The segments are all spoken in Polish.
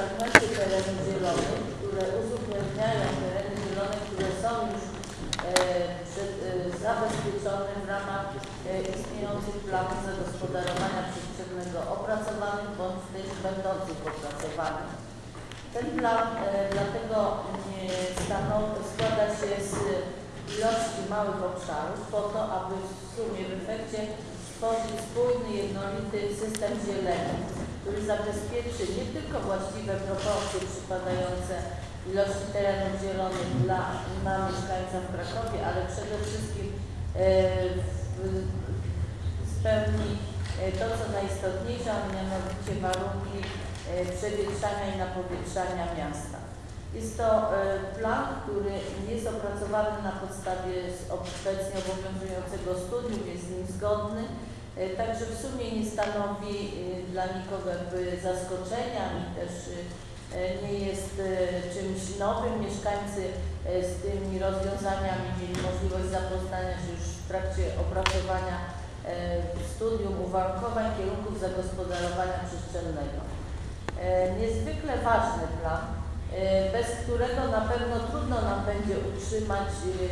18 terenów zielonych, które uzupełniają tereny zielone, które są już zabezpieczone w ramach istniejących planów zagospodarowania przestrzennego opracowanych bądź też będących opracowanych. Ten plan dlatego składa się z ilości małych obszarów po to, aby w sumie w efekcie stworzyć spójny, jednolity system zieleni, który zabezpieczy nie tylko właściwe proporcje przypadające ilości terenów zielonych na mieszkańca w Krakowie, ale przede wszystkim spełni to, co najistotniejsze, a mianowicie warunki przewietrzania i napowietrzania miasta. Jest to plan, który jest opracowany na podstawie obecnie obowiązującego studium, jest z nim zgodny, także w sumie nie stanowi dla nikogo jakby zaskoczenia, ani też nie jest czymś nowym. Mieszkańcy z tymi rozwiązaniami mieli możliwość zapoznania się już w trakcie opracowania studium uwarunkowań kierunków zagospodarowania przestrzennego. Niezwykle ważny plan, bez którego na pewno trudno nam będzie utrzymać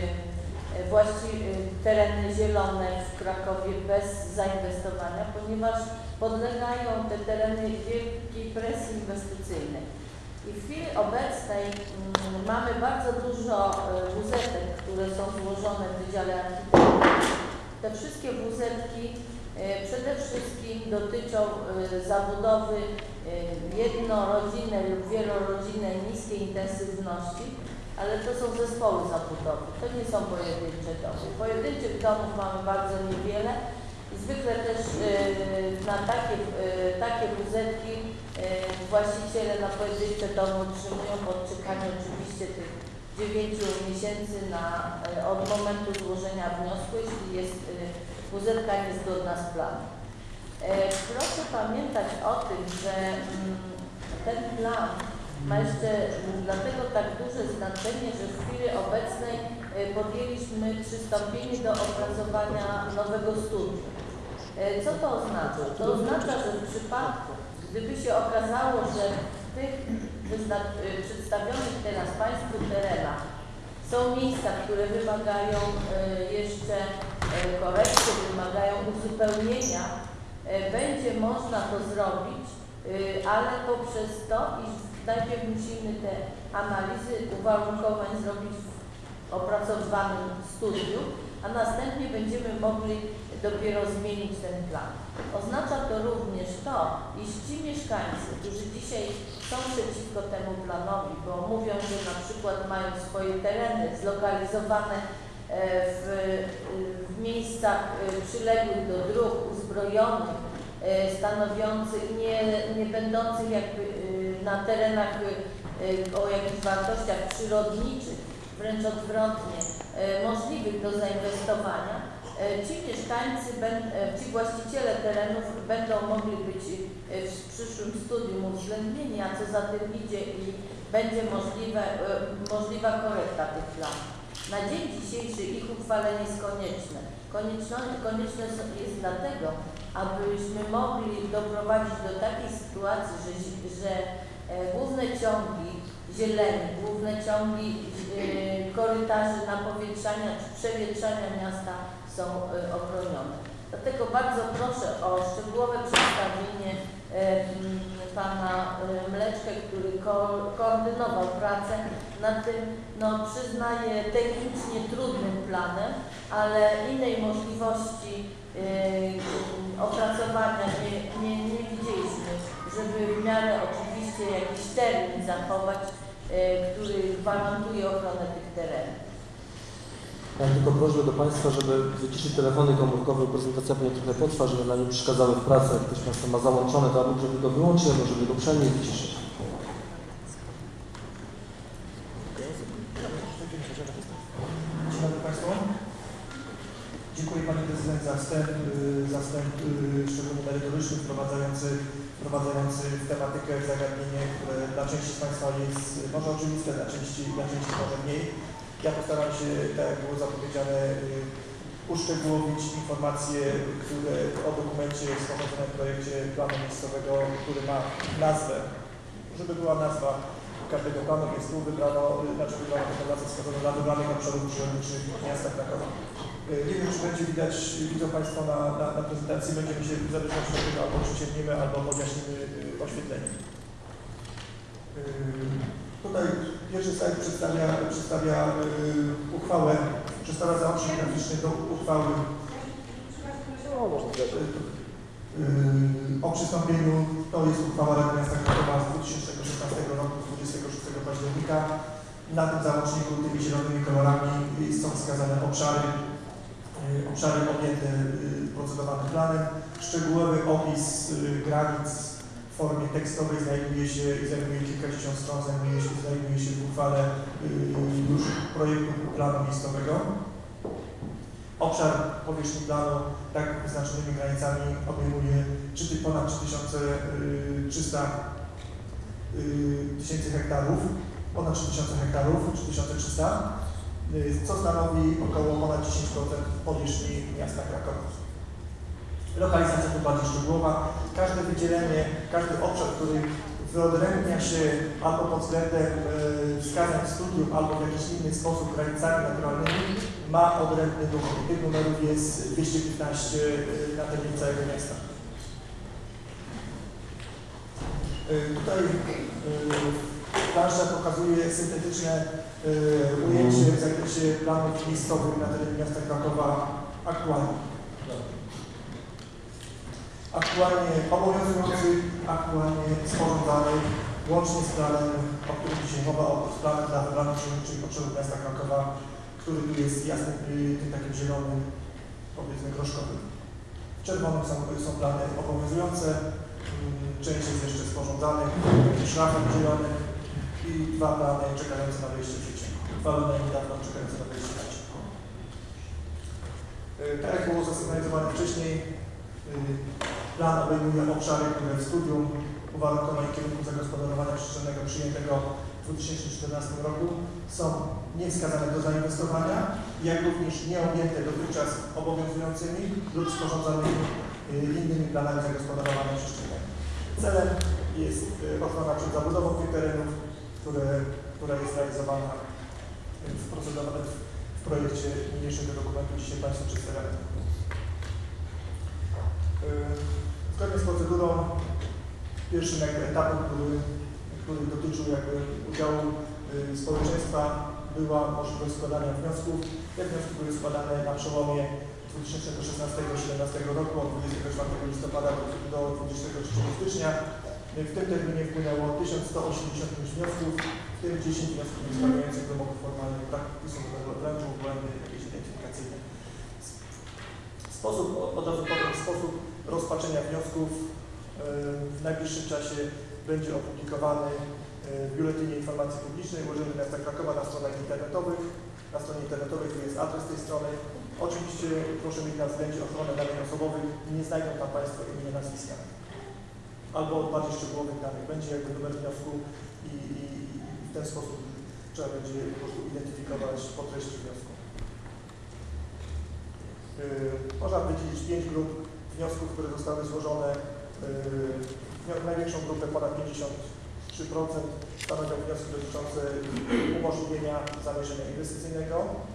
tereny zielone w Krakowie bez zainwestowania, ponieważ podlegają te tereny wielkiej presji inwestycyjnej. I w chwili obecnej mamy bardzo dużo WZ-ek, które są złożone w Wydziale Architektury. Te wszystkie WZ-ki przede wszystkim dotyczą zabudowy jednorodzinnej lub wielorodzinnej niskiej intensywności, ale to są zespoły zabudowy, to nie są pojedyncze domy. Pojedynczych domów mamy bardzo niewiele i zwykle też na takie WZ-ki właściciele na pojedyncze domy otrzymują po odczekaniu oczywiście tych 9 miesięcy od momentu złożenia wniosku, jeśli jest WZ-ka niezgodna z planem. Proszę pamiętać o tym, że ten plan ma jeszcze dlatego tak duże znaczenie, że w chwili obecnej podjęliśmy przystąpienie do opracowania nowego studium. Co to oznacza? To oznacza, że w przypadku, gdyby się okazało, że w tych przedstawionych teraz Państwu terenach są miejsca, które wymagają jeszcze korekty, wymagają uzupełnienia, będzie można to zrobić, ale poprzez to, iż najpierw musimy te analizy uwarunkowań zrobić w opracowanym studium, a następnie będziemy mogli dopiero zmienić ten plan. Oznacza to również to, iż ci mieszkańcy, którzy dzisiaj są przeciwko temu planowi, bo mówią, że na przykład mają swoje tereny zlokalizowane w miejscach przyległych do dróg, uzbrojonych, stanowiących, nie będących jakby na terenach o jakichś wartościach przyrodniczych, wręcz odwrotnie, możliwych do zainwestowania, ci mieszkańcy, ci właściciele terenów będą mogli być w przyszłym studium uwzględnieni, a co za tym idzie i będzie możliwa korekta tych planów. Na dzień dzisiejszy ich uchwalenie jest konieczne. Konieczne jest dlatego, abyśmy mogli doprowadzić do takiej sytuacji, że główne ciągi zieleni, główne ciągi korytarzy napowietrzania czy przewietrzania miasta są ochronione. Dlatego bardzo proszę o szczegółowe przedstawienie pana Mleczkę, który koordynował pracę nad tym, przyznaję, technicznie trudnym planem, ale innej możliwości opracowania nie widzieliśmy, żeby w miarę oczywiście jakiś termin zachować, który gwarantuje ochronę tych terenów. Ja mam tylko prośbę do Państwa, żeby wyciszyć telefony komórkowe, prezentacja pewnie trochę potrwa, żeby nam nie przeszkadzały w pracy. Jak ktoś Państwa ma załączone, to albo żeby go wyłączyć, albo żeby go przynajmniej wyciszyć. Dzień dobry Państwu. Dziękuję Pani Prezydent za wstęp szczególnie merytoryczny, wprowadzający w tematykę zagadnienie, które dla części z Państwa jest może oczywiste, dla części może mniej. Ja postaram się, tak jak było zapowiedziane, uszczegółowić informacje, które o dokumencie sporządzonym w projekcie planu miejscowego, który ma nazwę, żeby była nazwa każdego planu, więc tu wybrano taką nazwę wskazano dla wybranych obszarów przyrodniczych miasta Krakowa. Nie wiem, czy będzie widać, widzą Państwo na prezentacji, będziemy się w zależności od tego albo przyciemnimy, albo podjaśnimy oświetlenie. Tutaj pierwszy slajd przedstawia uchwałę, przedstawia załącznik graficzny do uchwały o przystąpieniu. To jest uchwała Rady Miasta Krakowa z 2016 roku, z 26 października. Na tym załączniku tymi zielonymi kolorami są wskazane obszary objęte procedowanym planem. Szczegółowy opis granic w formie tekstowej zajmuje kilkadziesiąt stron, znajduje się w uchwale już projektu planu miejscowego. Obszar powierzchni planu tak wyznaczonymi granicami obejmuje ponad 3300 tysięcy hektarów, ponad 3000 hektarów, 3300, co stanowi około ponad 10% powierzchni miasta Krakowa. Lokalizacja tu bardziej szczegółowa. Każde wydzielenie, każdy obszar, który wyodrębnia się albo pod względem wskazań w studium, albo w jakiś inny sposób granicami naturalnymi, ma odrębny numer. Tych numerów jest 215 na terenie całego miasta. Tutaj plansza pokazuje syntetyczne ujęcie w zakresie planów miejscowych na terenie miasta Krakowa aktualnie. Aktualnie obowiązujących, aktualnie sporządzanych, łącznie z planem, o którym dzisiaj mowa, z planem dla wybranych przyrodniczych obszarów miasta Krakowa, który tu jest jasny, tym takim zielonym, powiedzmy groszkowym. W czerwonym są plany obowiązujące, część jest jeszcze sporządzanych, szlafem zielonym i dwa plany czekające na wejście w życie. Uchwalone niedawno czekające na wejście w życie. Tak jak było zasygnalizowane wcześniej, plan obejmuje obszary, które w studium uwarunkowań kierunku zagospodarowania przestrzennego przyjętego w 2014 roku są niewskazane do zainwestowania, jak również nieobjęte dotychczas obowiązującymi lub sporządzanymi innymi planami zagospodarowania przestrzennego. Celem jest ochrona przed zabudową tych terenów, która jest realizowana w projekcie niniejszego dokumentu dzisiaj Państwu przedstawiamy. Zgodnie z procedurą pierwszym etapem, który dotyczył udziału społeczeństwa, była możliwość składania wniosków. Te wnioski były składane na przełomie 2016-2017 roku, od 24 listopada do 23 stycznia. W tym terminie wpłynęło 1185 wniosków, w tym 10 wniosków niespełniających wymogów formalnych, brak wpisu numeru obręczu, błędy jakieś identyfikacyjne. Od razu powiem, sposób rozpatrzenia wniosków w najbliższym czasie będzie opublikowany w Biuletynie Informacji Publicznej Urzędu Miasta Krakowa na stronach internetowych. Na stronie internetowej tu jest adres tej strony. Oczywiście proszę mieć na względzie ochronę danych osobowych. Nie znajdą tam Państwo imienia, nazwiska. Albo bardziej szczegółowych danych. Będzie jakby numer wniosku i w ten sposób trzeba będzie po prostu identyfikować po treści wniosku. Można wydzielić 5 grup wniosków, które zostały złożone. Największą grupę, ponad 53%, stanowią wnioski dotyczące umożliwienia zamierzenia inwestycyjnego.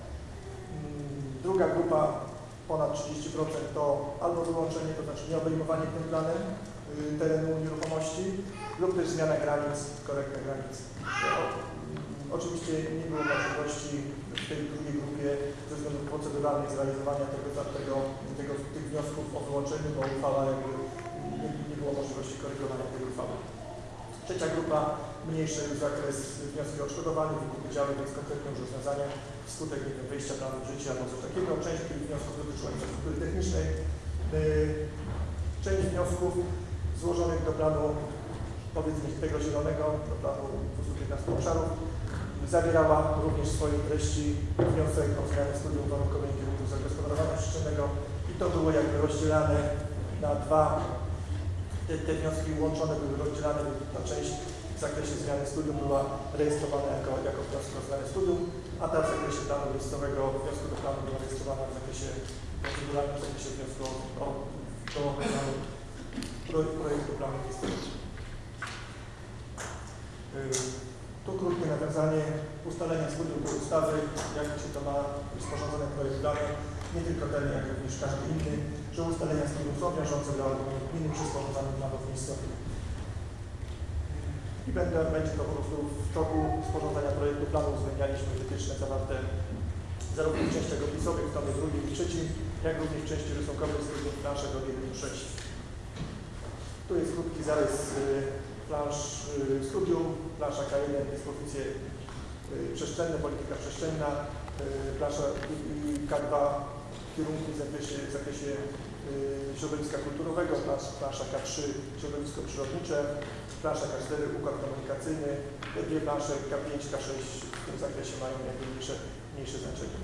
Druga grupa, ponad 30%, to albo wyłączenie, to znaczy nieobejmowanie tym planem terenu nieruchomości, lub też zmiana granic, korekta granic. Oczywiście nie było możliwości w tej drugiej grupie ze względów proceduralnych zrealizowania tych wniosków o wyłączeniu, bo uchwała nie było możliwości korygowania tej uchwały. Trzecia grupa, mniejszy zakres wniosku o odszkodowanie, wykupy działek, więc konkretnie już rozwiązania wskutek wejścia planu w życie albo coś takiego. Część tych wniosków dotyczyła infrastruktury technicznej. Część wniosków złożonych do planu, powiedzmy tego zielonego, do planu 215 obszarów, zawierała również w swojej treści wniosek o zmianę studium warunkowej kierunku zagospodarowania przestrzennego i to było jakby rozdzielane na dwa. Te wnioski łączone były rozdzielane na część w zakresie zmiany studium była rejestrowana jako wniosek o zmianę studium, a ta w zakresie planu miejscowego wniosku do planu była rejestrowana w zakresie proceduralnym, w zakresie wniosku do projektu planu miejscowego. Tu krótkie nawiązanie, ustalenia studium do ustawy, jak się to ma sporządzone projekt planu, nie tylko ten, jak również każdy inny, że ustalenia studium są wiążące dla gminy przy sporządzaniu planów miejscowych. I będzie to po prostu w toku sporządzania projektu planu uwzględnialiśmy wytyczne zawarte zarówno w częściach opisowych, w tomie 2 i 3, jak również w części rysunkowej studium naszego 1.6. Tu jest krótki zarys plansz studium, plansza K1, dyspozycje przestrzenne, polityka przestrzenna, plansza K2, kierunki w zakresie środowiska kulturowego, plansza K3, środowisko przyrodnicze, plansza K4, układ komunikacyjny, te dwie plansze K5, K6 w tym zakresie mają jakby mniejsze znaczenie.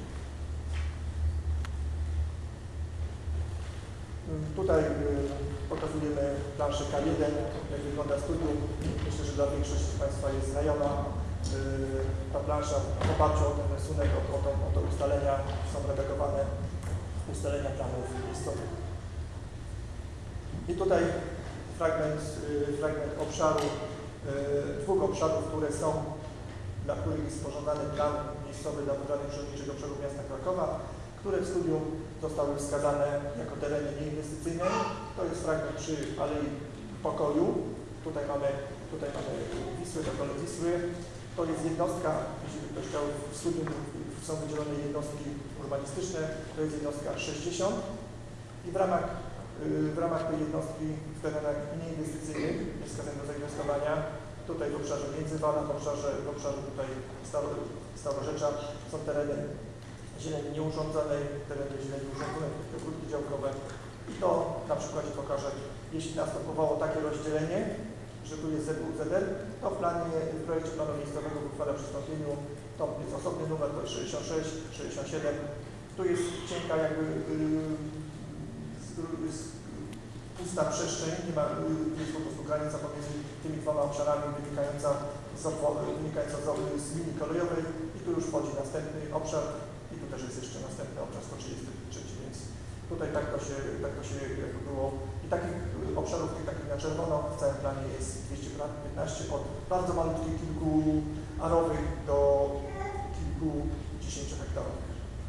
Tutaj pokazujemy planszę K1, jak wygląda studium. Myślę, że dla większości z Państwa jest znajoma. Ta plansza w oparciu o ten rysunek, o te ustalenia są redagowane ustalenia planów miejscowych. I tutaj fragment obszaru, dwóch obszarów, dla których jest sporządzany plan miejscowy dla wybranych przyrodniczych obszarów miasta Krakowa, które w studium zostały wskazane jako tereny nieinwestycyjne. To jest fragment przy Alei Pokoju. Tutaj mamy Wisły, dokole Wisły. To jest jednostka, jeśli ktoś chciał, w studium są wydzielone jednostki urbanistyczne, to jest jednostka 60 i w ramach tej jednostki w terenach nieinwestycyjnych jest wskazane do zainwestowania. Tutaj w obszarze Międzywala, w obszarze tutaj Starorzecza są tereny zieleni nieurządzonej, tereny zieleni urządzonej, te ogródki działkowe. I to na przykładzie pokażę, jeśli następowało takie rozdzielenie, że tu jest ZUZR, to w projekcie planu miejscowego w uchwale o przystąpieniu to jest osobny numer, to jest 66, 67. Tu jest cienka jakby pusta przestrzeń, jest po prostu granica pomiędzy tymi dwoma obszarami wynikająca z linii kolejowej i tu już wchodzi następny obszar i tu też jest jeszcze następny obszar 133, więc tutaj tak to się jakby było. I takich obszarów, takich na czerwono w całym planie jest 215 od bardzo malutkich, kilkuarowych do kilkudziesięciu hektarowych.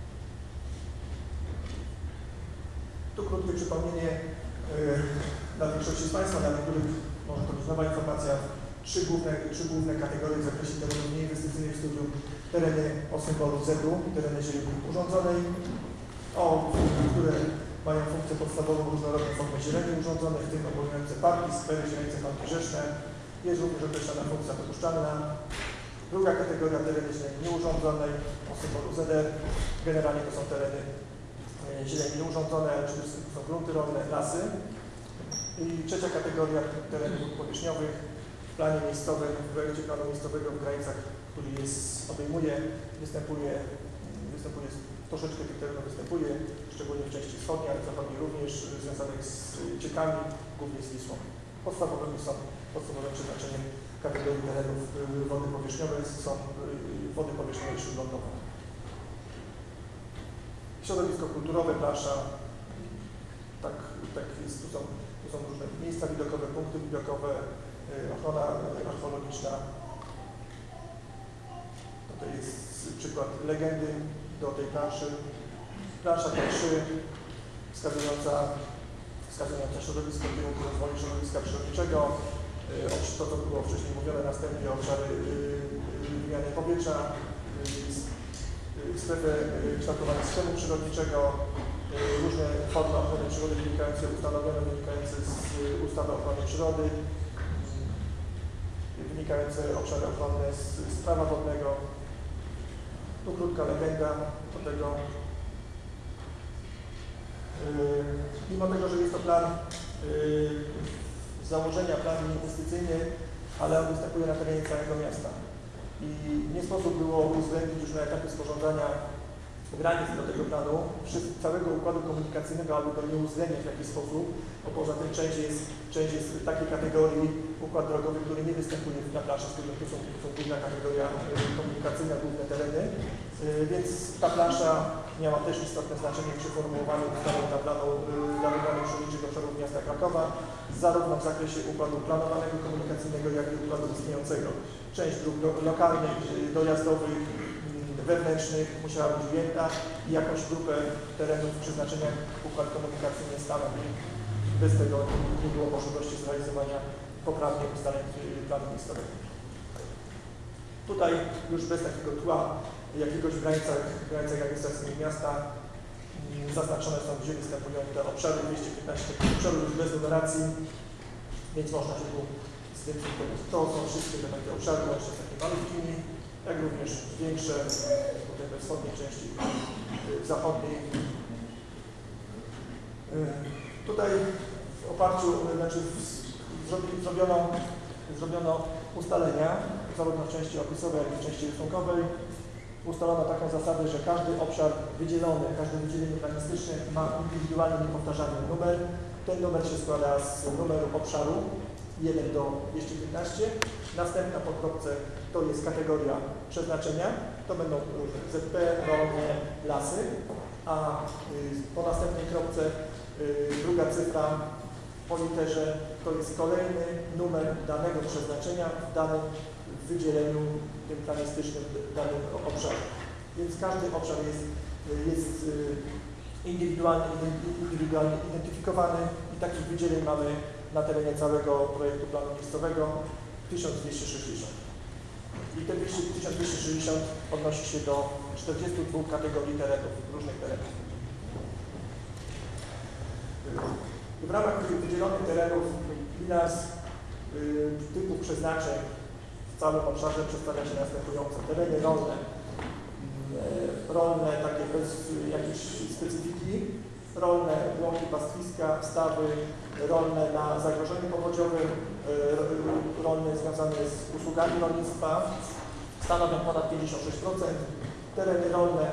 Tu krótkie przypomnienie dla większości z Państwa, dla niektórych może to być nowa informacja, trzy główne kategorie w zakresie terenów nieinwestycyjnych w studium. Tereny o symbolu Z-u, tereny zieleni urządzonej, które mają funkcję podstawową różnorodną formę zieleni urządzonej, w tym obejmujące parki, skwery, źrenice, parki rzeczne. Jest również określona funkcja dopuszczalna. Druga kategoria tereny zieleni nieurządzonej o symbolu ZR. Generalnie to są tereny zieleni nieurządzone, ale przede wszystkim są grunty rolne, lasy. I trzecia kategoria terenów powierzchniowych w planie miejscowym, w projekcie planu miejscowego w granicach, który obejmuje, występuje, troszeczkę tych terenów występuje, szczególnie w części wschodniej, ale zachodniej również, związanych z ciekami, głównie z Wisłą. Podstawowym przeznaczeniem kategorii terenów wody powierzchniowej są wody powierzchniowe i śródlądowe. Środowisko kulturowe, plansza, tak jest, tu są różne miejsca widokowe, punkty widokowe, ochrona archeologiczna. Tutaj jest przykład legendy do tej planszy. Plansza K3 wskazująca środowisko kierunku rozwoju środowiska przyrodniczego. To, co było wcześniej mówione, następnie obszary wymiany powietrza, strefę kształtowania systemu przyrodniczego, różne formy ochrony przyrody wynikające z ustawy o ochronie przyrody, wynikające obszary ochronne z prawa wodnego. Tu krótka legenda do tego. Mimo tego, że jest to plan z założenia plan inwestycyjny, ale on występuje na terenie całego miasta. I nie sposób było uwzględnić już na etapie sporządzania granic do tego planu całego układu komunikacyjnego, aby go nie uwzględniać w jakiś sposób, bo poza tym część jest takiej kategorii układ drogowy, który nie występuje na planszy, z którym to są główna kategoria komunikacyjna, główne tereny, więc ta plansza miała też istotne znaczenie przy formułowaniu ustawy dla planu dla wybranych przyrodniczych obszarów miasta Krakowa. zarówno w zakresie układu planowanego komunikacyjnego, jak i układu istniejącego. Część dróg lokalnych, dojazdowych, wewnętrznych musiała być ujęta i jakąś grupę terenów przeznaczenia układ komunikacyjny stanowi. Bez tego nie było możliwości zrealizowania poprawnie ustaleń planu miejscowego. Tutaj już bez takiego tła, jakiegoś w granicach administracyjnych miasta zaznaczone są, gdzie występują te obszary, 215 obszarów już bez numeracji, więc można się tu zidentyfikować. To są wszystkie te takie obszary, łącznie z takimi malutkimi, jak również większe, tutaj we wschodniej części, w zachodniej. Tutaj w oparciu, zrobiono ustalenia, zarówno w części opisowej, jak i w części rysunkowej. Ustalono taką zasadę, że każdy obszar wydzielony, każde wydzielenie planistyczne ma indywidualnie niepowtarzalny numer. Ten numer się składa z numeru obszaru 1 do 215. Następna po kropce to jest kategoria przeznaczenia. To będą różne ZP, rolne, lasy. A po następnej kropce druga cyfra po literze to jest kolejny numer danego przeznaczenia w danym wydzieleniu tym planistycznym w danym obszarze. Więc każdy obszar jest indywidualnie identyfikowany i takich wydzieleń mamy na terenie całego projektu planu miejscowego 1260. I te 1260 odnosi się do 42 kategorii terenów, różnych terenów. W ramach tych wydzielonych terenów bilans typów przeznaczeń w całym obszarze przedstawia się następująco. Tereny rolne takie bez jakiejś specyfiki, rolne łąki, pastwiska, stawy, rolne na zagrożeniu powodziowym, rolne związane z usługami rolnictwa stanowią ponad 56%. Tereny rolne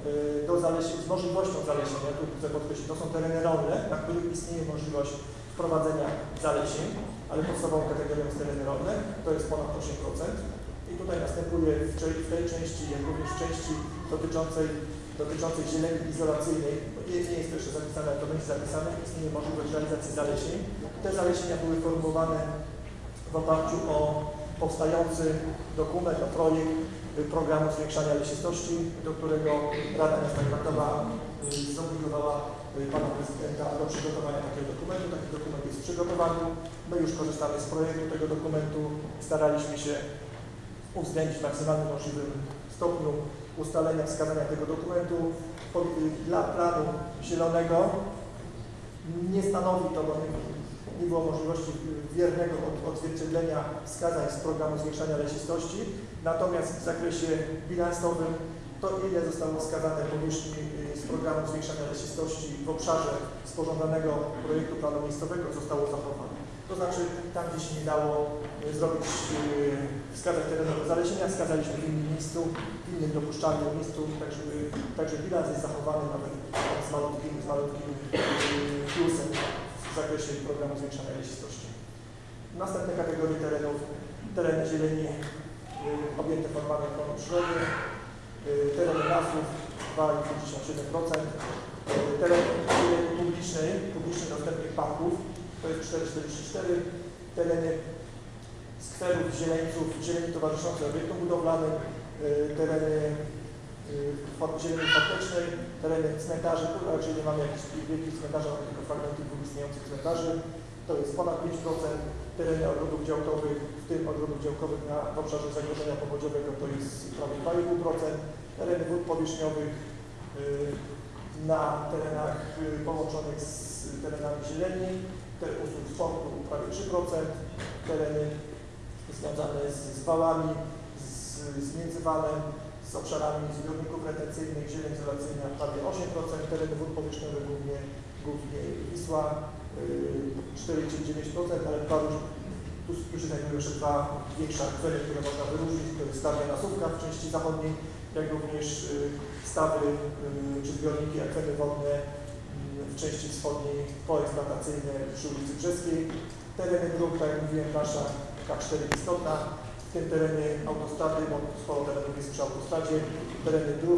z możliwością zalesienia, tu chcę podkreślić, to są tereny rolne, na których istnieje możliwość wprowadzenia zalesień, ale podstawową kategorią jest tereny rolne, to jest ponad 8%. I tutaj następuje w tej części, jak również w części dotyczącej zieleni izolacyjnej, nie jest to jeszcze zapisane, ale to będzie zapisane, istnieje możliwość realizacji zalesień. Te zalesienia były formułowane w oparciu o powstający dokument, o projekt programu zwiększania lesistości, do którego Rada Miasta Krakowa zobligowała pana prezydenta do przygotowania takiego dokumentu. Taki dokument jest w przygotowaniu. My już korzystamy z projektu tego dokumentu. Staraliśmy się uwzględnić w maksymalnym możliwym stopniu ustalenia wskazania tego dokumentu. Dla planu zielonego nie stanowi to, bo nie było możliwości wiernego odzwierciedlenia wskazań z programu zwiększania lesistości, natomiast w zakresie bilansowym to, ile zostało wskazane powierzchni z programu zwiększania lesistości w obszarze sporządzanego projektu planu miejscowego zostało zachowane. To znaczy, tam gdzie się nie dało zrobić wskazać terenowe zalesienia, wskazaliśmy w innym miejscu, w innym dopuszczalnym miejscu, także bilans jest zachowany nawet z malutkim plusem w zakresie programu zwiększania lesistości. Następne kategorie terenów, tereny zieleni objęte formami ochrony przyrody, tereny lasów 2,57%, tereny publicznej dostępnych parków to jest 4,44%, tereny skwerów, zieleni towarzyszących obiektom budowlanym, tereny zieleni fortecznej, tereny cmentarzy, tu raczej nie mamy jakichś wielkich cmentarzy, mamy tylko fragmenty dwóch istniejących cmentarzy, to jest ponad 5%, tereny ogrodów działkowych, w tym ogrodów działkowych w obszarze zagrożenia powodziowego to jest prawie 2,5%, tereny wód powierzchniowych na terenach połączonych z terenami zieleni, usług sportu prawie 3%, tereny związane z wałami, z międzywalem, z obszarami zbiorników retencyjnych, zieleń izolacyjna prawie 8%, tereny wód powierzchniowych głównie Wisła 4,9%, ale tu się znajdują jeszcze dwa większe akweny, które można wyróżnić, to jest Stawia Nasówka w części zachodniej, jak również stawy czy zbiorniki akweny wodne w części wschodniej poeksploatacyjne przy ulicy Brzeskiej. Tereny dróg, tak jak mówiłem, nasza K4 istotna, w tym terenie autostrady, bo sporo terenów jest przy autostradzie, tereny dróg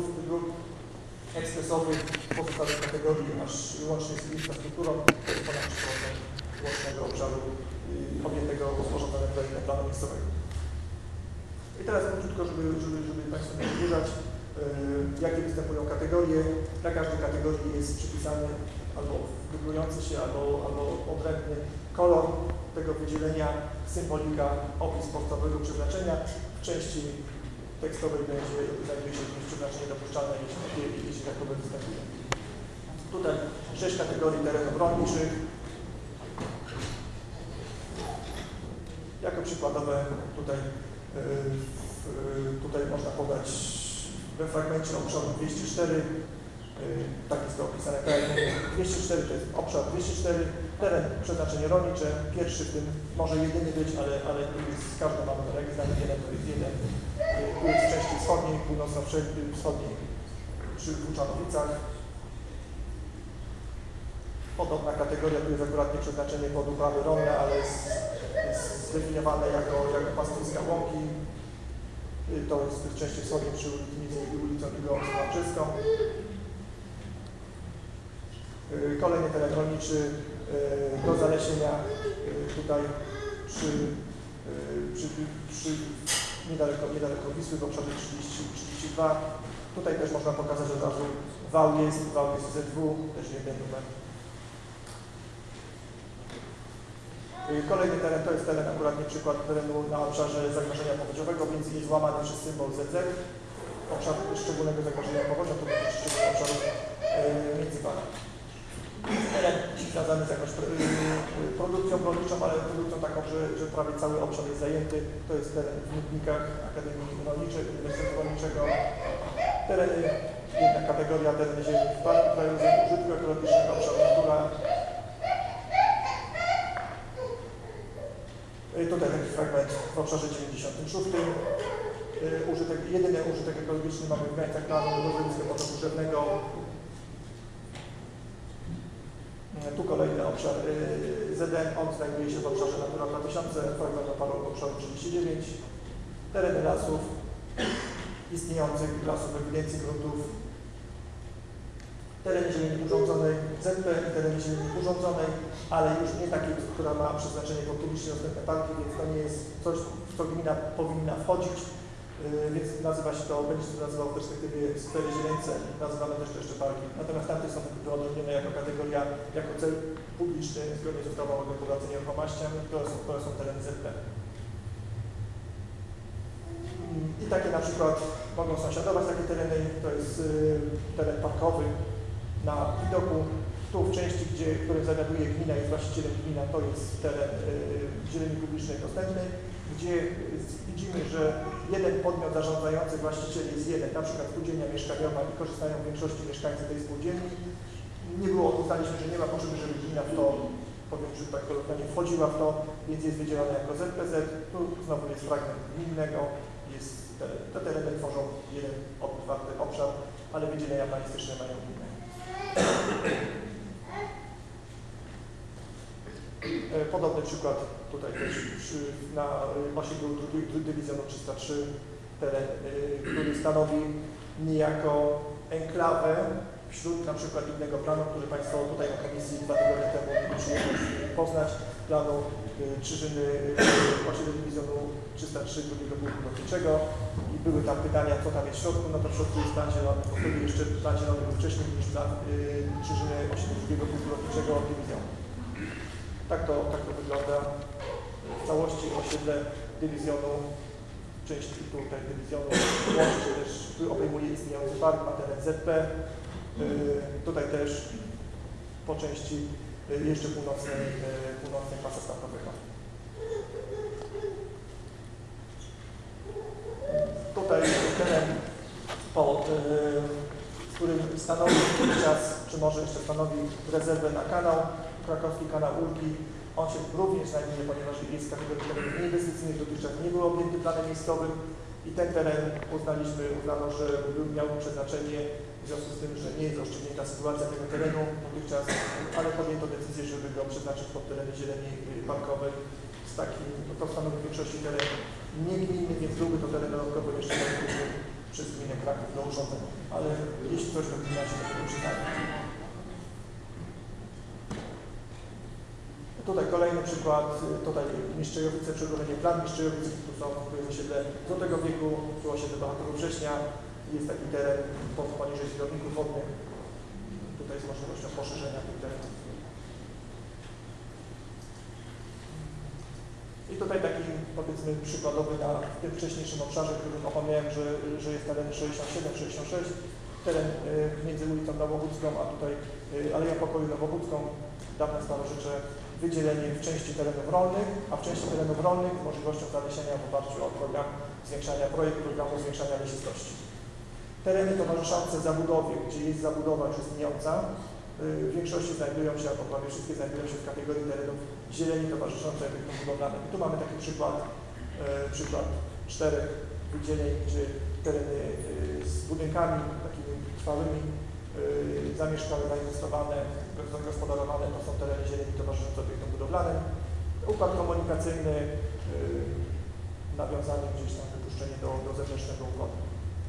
ekspresowych pozostałych kategorii, aż łącznie z infrastrukturą, to jest ponad 3% łącznego obszaru objętego sporządzonym projektem planu miejscowego. I teraz króciutko, żeby Państwu nie przedłużać, jakie występują kategorie. Dla każdej kategorii jest przypisany albo dublujący się, albo odrębny kolor tego wydzielenia, symbolika, opis podstawowego przeznaczenia. W części tekstowej znajduje się jakieś przeznaczenie dopuszczalne, jeśli takowe występuje. Tutaj 6 kategorii terenów rolniczych. Jako przykładowe tutaj można podać we fragmencie obszaru 204, tak jest to opisane, 204 to jest obszar 204, teren przeznaczenie rolnicze, pierwszy w tym może jedyny być, ale każdy mamy rejestrowany jeden, to jest jeden, tu jest w części wschodniej, północno-wschodniej przy Włóczanowicach. Podobna kategoria, tu jest akurat nie przeznaczenie pod uprawy rolne, ale jest zdefiniowane jako pastwiska łąki. To jest w części wschodniej przy ulicą Igorowską. Kolejny teren rolniczy do zalesienia tutaj niedaleko Wisły w obszarze 32. Tutaj też można pokazać od razu wał jest ZW, też jeden numer. Kolejny teren to jest teren, akurat nie przykład terenu na obszarze zagrożenia powodziowego, więc jest łamany przez symbol ZZ. Obszar szczególnego zagrożenia powodzią to będzie szczególny obszar międzypark. Teren związany z jakąś produkcją rolniczą, ale produkcją taką, że prawie cały obszar jest zajęty. To jest teren w Nudnikach Akademii Rolniczej, Uniwersytetu Rolniczego. Tereny, jedna kategoria, tereny ziemi w parku krajowym, użytku ekologicznego, obszar natura. Tutaj taki fragment w obszarze 96. Jedyny użytek ekologiczny mamy w granicach planu rozwoju potoku drzewnego. Tu kolejny obszar ZN, on znajduje się w obszarze Natura 2000, fragment w obszaru 39. Tereny lasów, istniejących lasów ewidencji gruntów. Tereny zieleni urządzonej ZP i tereny zieleni urządzonej, ale już nie takiej, która ma przeznaczenie pod publicznie dostępne parki, więc to nie jest coś, w co gmina powinna wchodzić, więc nazywa się to, będzie się nazywało w perspektywie sfery zieleńce, nazywane też to jeszcze parki. Natomiast tamte są wyodrębnione jako kategoria, jako cel publiczny, zgodnie z ustawą o gospodarce nieruchomościami, które są tereny ZP. I takie na przykład mogą sąsiadować takie tereny, to jest teren parkowy na widoku. Tu w części, którym zawiaduje gmina, jest właścicielem gmina, to jest teren zieleni publicznej dostępnej, gdzie widzimy, że jeden podmiot zarządzający właściciel jest jeden, na przykład spółdzielnia mieszkaniowa i korzystają w większości mieszkańcy tej spółdzielni. Uznaliśmy, że nie ma potrzeby, żeby gmina w to, powiem, że tak kolokwialnie wchodziła w to, więc jest wydzielone jako ZPZ. Tu znowu jest fragment gminnego, te tereny tworzą jeden otwarty obszar, ale wydzielenia planistyczne mają inne. Podobny przykład tutaj też na osiedlu dywizjonu 303, teren, który stanowi niejako enklawę wśród na przykład innego planu, który Państwo tutaj na komisji 2 tygodnie temu mieli przyjemność poznać, planu Czyżyny osiedlu dywizjonu 303 drugiego pułku lotniczego i były tam pytania, co tam jest w środku. No to w środku jest plan zielony, bo wtedy jeszcze plan zielony był wcześniej niż plan Czyżyny osiedlu drugiego pułku lotniczego dywizjonu. Tak to wygląda w całości osiedle dywizjonu, część tutaj dywizjonu łącznie też obejmuje istniejący park, ma teren ZP. Tutaj też po części jeszcze północnej pasa startowego. Tutaj teren, w którym stanowi czas, czy może jeszcze stanowi rezerwę na kanał, krakowski kanał Ulgi. On się również znajduje, ponieważ jest kategorii terenów nieinwestycyjnych, dotychczas nie był objęty planem miejscowym i ten teren uznano, że miał przeznaczenie w związku z tym, że nie jest rozstrzygnięta sytuacja tego terenu dotychczas, ale podjęto decyzję, żeby go przeznaczyć pod tereny zieleni parkowej. To stanowi w większości teren niegminny, więc byłby to teren dodatkowo jeszcze przez gminę Kraków do urządzenia, ale jeśli coś, to gmina się do tego przyznaje. Tutaj kolejny przykład, tutaj Mistrzejowice, przedłożenie plan Mistrzejowic, tu są osiedle Złotego Wieku, tu osiedle Bohaterów Września, jest taki teren poniżej zbiorników wodnych, tutaj z możliwością poszerzenia tych terenów. I tutaj taki, powiedzmy, przykładowy na tym wcześniejszym obszarze, którym opomniałem, że jest teren 67-66, teren między ulicą Nowochódzką, a tutaj Aleją Pokoju Nowochódzką, dawne starożytne wydzielenie w części terenów rolnych, a w części terenów rolnych możliwością zalesienia w oparciu o program zwiększania, projekt programu zwiększania lesistości. Tereny towarzyszące zabudowie, gdzie jest zabudowa już istniejąca, w większości znajdują się, albo prawie wszystkie znajdują się w kategorii terenów zieleni towarzyszącej obiektom budowlanym. I tu mamy taki przykład 4 wydzieleń, gdzie tereny z budynkami takimi trwałymi, zamieszkałe, zainwestowane, zagospodarowane, to są tereny zieleni towarzyszące obiektom budowlanym. Układ komunikacyjny, nawiązany gdzieś tam wypuszczenie do zewnętrznego układu.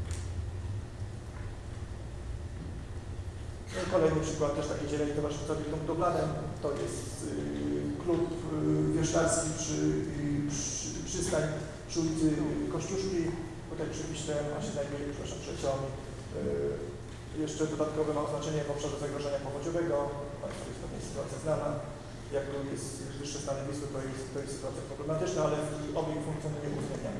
Kolejny przykład też takiej zieleni towarzyszącej obiektom budowlanym, to jest klub wieszczarski przystań przy ulicy Kościuszki, tutaj przy Wiśle, on się znajduje, przepraszam, przeciągnie. Jeszcze dodatkowe ma oznaczenie w obszarze zagrożenia powodziowego, Państwu jest pewnie sytuacja znana, jak tu jest wyższe stany Wisły, to jest sytuacja problematyczna, ale obiekt funkcjonuje uwzględniamy.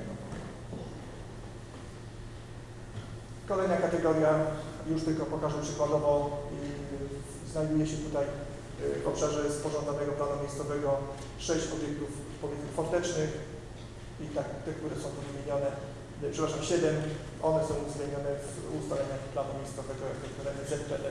Kolejna kategoria, już tylko pokażę przykładowo, znajduje się tutaj w obszarze sporządzonego planu miejscowego 6 obiektów, powiedzmy, fortecznych i tak, te, które są tu wymienione, przepraszam, 7, one są uwzględnione w ustaleniach planu miejscowego jako tereny ZPL.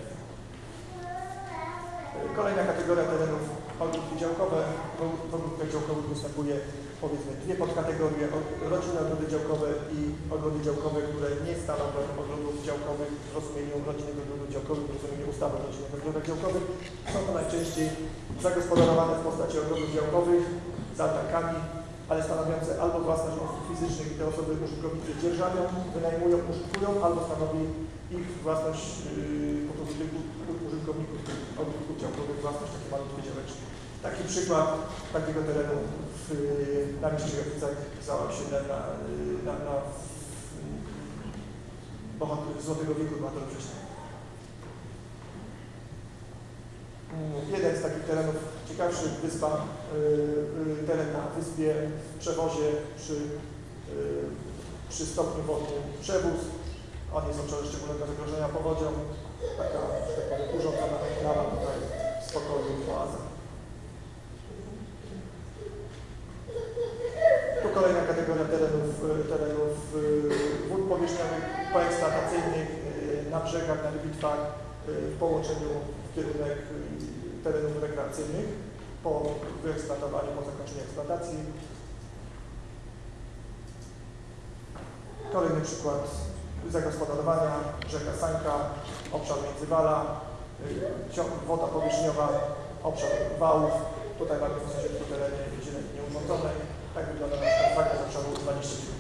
Kolejna kategoria terenów ogródki działkowe. W ogródkach działkowych występuje, powiedzmy, dwie podkategorie: rodzinne ogrody działkowe i ogrody działkowe, które nie stanowią ogrodów działkowych w rozumieniu rodzinnych ogrodów działkowych, w rozumieniu ustawy o rodzinnych ogrodach działkowych. Są to najczęściej zagospodarowane w postaci ogrodów działkowych z altankami, ale stanowiące albo własność osób fizycznych i te osoby użytkownicy dzierżawią, wynajmują, użytkują, albo stanowi ich własność po prostu tych użytkowników ogródków działkowych, własność takie malutkie działeczki. Taki przykład takiego terenu na Mistrzyjowicach za osiedlem na Złotego Wieku Bohaterów Września. Jeden z takich terenów ciekawszych, wyspa, teren na wyspie w przewozie przy stopniu wodnym przewóz. On jest w obszarze szczególnego zagrożenia powodzią. Taka, że tak powiem, urządzona enklawa tutaj spokoju, oaza. Tu kolejna kategoria terenów wód powierzchniowych, poeksploatacyjnych na brzegach, na rybitwach, w połączeniu w kierunek terenów rekreacyjnych po wyeksploatowaniu, po zakończeniu eksploatacji. Kolejny przykład zagospodarowania, rzeka Sańka, obszar Międzywala, woda powierzchniowa, obszar wałów. Tutaj mamy w sąsiedztwie tereny zieleni nieurządzonej. Tak wygląda na przykład z obszaru 29.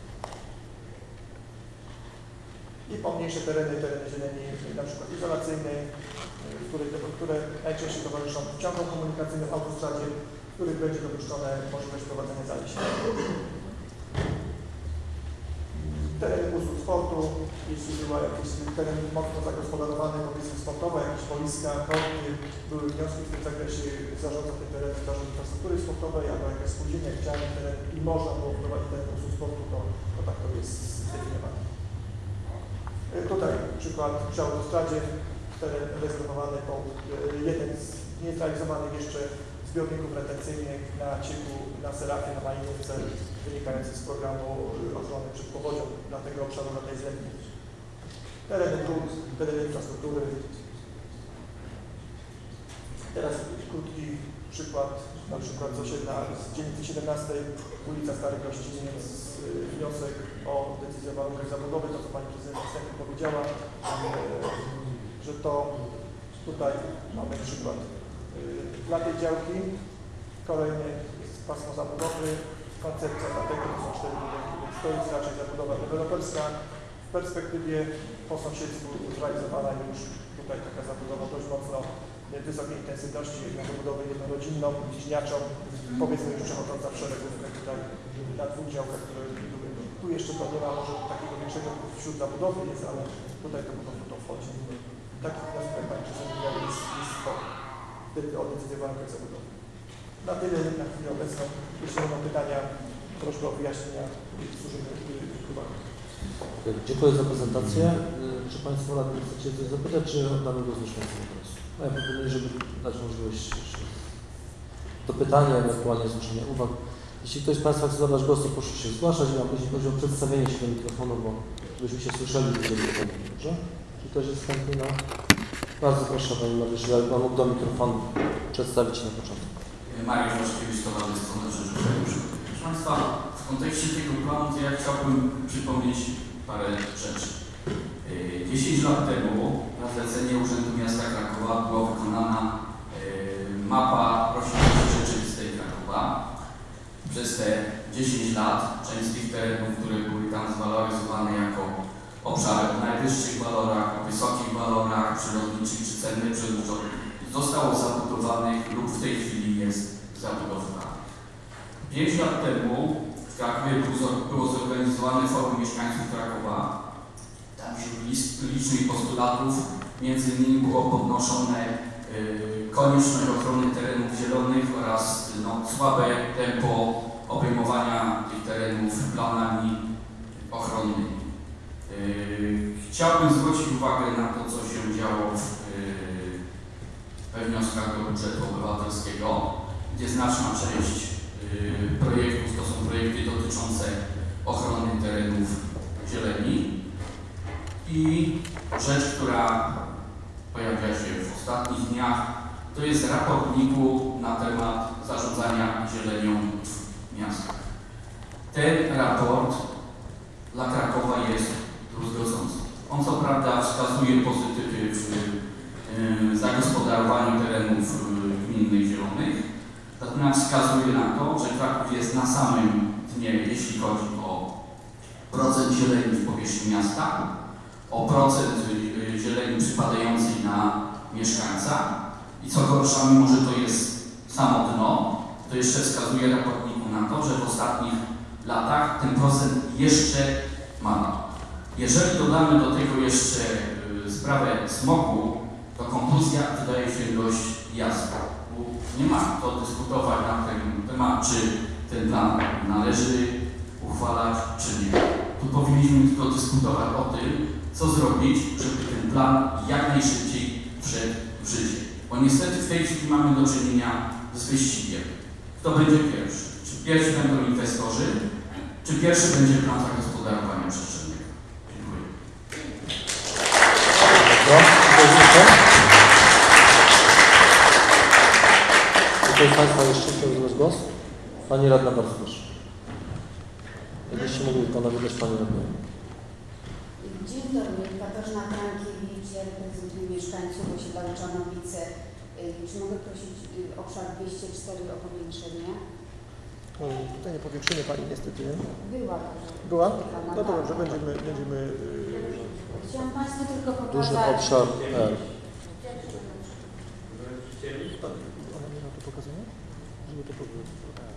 I pomniejsze tereny zieleni, na przykład izolacyjnej, które najczęściej towarzyszą ciągom komunikacyjnym w autostradzie, w których będzie dopuszczone możliwość prowadzenia zalesienia. Tereny usług sportu, jeśli była jakiś teren mocno zagospodarowany, powiedzmy sportowe, jakieś boiska, korty, były wnioski w tym zakresie, zarządza tych terenów Zarząd Infrastruktury Sportowej, albo jakaś spółdzielnia chciała teren i można było prowadzić teren usług sportu, to tak to jest zdefiniowane. Tutaj przykład przy autostradzie, teren rezerwowany po jeden z niezrealizowanych jeszcze zbiorników retencyjnych na Cieku, na Serafie, na Majnówce, wynikający z programu ochrony przed powodzią dla tego obszaru, dla tej zlewni. Tereny dróg, tereny infrastruktury. Teraz krótki przykład, na przykład z osiedla z dzielnicy 17, ulica Stary Gościniec, wniosek o decyzję o warunkach zabudowy, to co Pani Prezydent wstępnie powiedziała, że to tutaj mamy przykład dla tej działki. Kolejny jest pasmo zabudowy, koncepcja dlatego, to są 4 budynki, więc to jest raczej zabudowa deweloperska. W perspektywie po sąsiedztwu zrealizowana już tutaj taka zabudowa dość mocno wysokiej intensywności jednobudowy jednorodzinną, bliźniaczą, powiedzmy już przechodząca w szeregów tutaj na dwóch działkach, które były. Tu jeszcze to nie ma może takiego większego wśród zabudowy jest, ale tutaj to po prostu to wchodzi. Takich wniosków, jak Pani przedstawiła, jest sporo. Wtedy o decyzję o warunkach zabudowy. Na tyle na chwilę obecną. Jeśli będą pytania, proszę o wyjaśnienia. Służymy uwagę. Dziękuję za prezentację. Czy Państwo radni chcecie coś zapytać, czy oddamy głos mieszkańcom po prostu? Ja proponuję, żeby dać możliwość do pytania, ewentualnie zgłoszenia uwag. Jeśli ktoś z Państwa chce zabrać głos, to proszę się zgłaszać. Ja później proszę o przedstawienie się do mikrofonu, bo żebyśmy się słyszeli do mikrofonu. Dobrze? Czy ktoś jest chętny na... Bardzo proszę, Panie Mariuszu, ja Pan mógł do mikrofonu przedstawić się na początku. Mariusz Waszkiewicz, Towarzystwo na Rzecz Jutrzejszych. Proszę Państwa, w kontekście tego planu to ja chciałbym przypomnieć parę rzeczy. 10 lat temu na zlecenie Urzędu Miasta Krakowa była wykonana mapa roślinności rzeczywistej Krakowa. Przez te 10 lat część z tych terenów, które były tam zwaloryzowane jako obszary o najwyższych walorach, o wysokich walorach przyrodniczych czy cennych przyrodniczych, zostało zabudowanych lub w tej chwili jest zabudowywane. 5 lat temu w Krakowie było zorganizowane forum mieszkańców Krakowa. Tam wśród licznych postulatów między innymi było podnoszone konieczność ochrony terenów zielonych oraz słabe tempo obejmowania tych terenów planami ochronnymi. Chciałbym zwrócić uwagę na to, co się działo we wnioskach do budżetu obywatelskiego, gdzie znaczna część projektów to są projekty dotyczące ochrony terenów zieleni. I rzecz, która pojawia się w ostatnich dniach, to jest raport NIK-u na temat zarządzania zielenią w miastach. Ten raport dla Krakowa jest druzgocący. On co prawda wskazuje pozytywy w zagospodarowaniu terenów gminnych zielonych, natomiast wskazuje na to, że Kraków jest na samym dnie, jeśli chodzi o procent zieleni w powierzchni miasta, o procent zieleni przypadającej na mieszkańca i co gorsza, mimo że to jest samo dno, to jeszcze wskazuje raportniku na to, że w ostatnich latach ten procent jeszcze mala. Jeżeli dodamy do tego jeszcze sprawę smogu, to konkluzja wydaje się dość jasna. Nie ma to dyskutować na ten temat, czy ten plan należy uchwalać, czy nie. Tu powinniśmy tylko dyskutować o tym, co zrobić, żeby ten plan jak najszybciej wszedł w życie. Bo niestety w tej chwili mamy do czynienia z wyścigiem. Kto będzie pierwszy? Czy pierwsi będą inwestorzy, czy pierwszy będzie plan zagospodarowania przestrzennego? Dziękuję. Czy ktoś z Państwa jeszcze chciał zabrać głos? Pani Radna, bardzo proszę. Jakbyście mogli Pana wydać Pani Radnej. Dzień dobry, Katarzyna Frankiewicz, ja reprezentuję mieszkańców osiedla Czarnowice. Czy mogę prosić obszar 204 o powiększenie? Tutaj nie powiększymy Pani niestety. Była. Była? No to dobrze, będziemy... Chciałam Państwu tylko Duży pokazać... obszar R. Ona nie ma tu pokazania? Żeby to powiedzieć.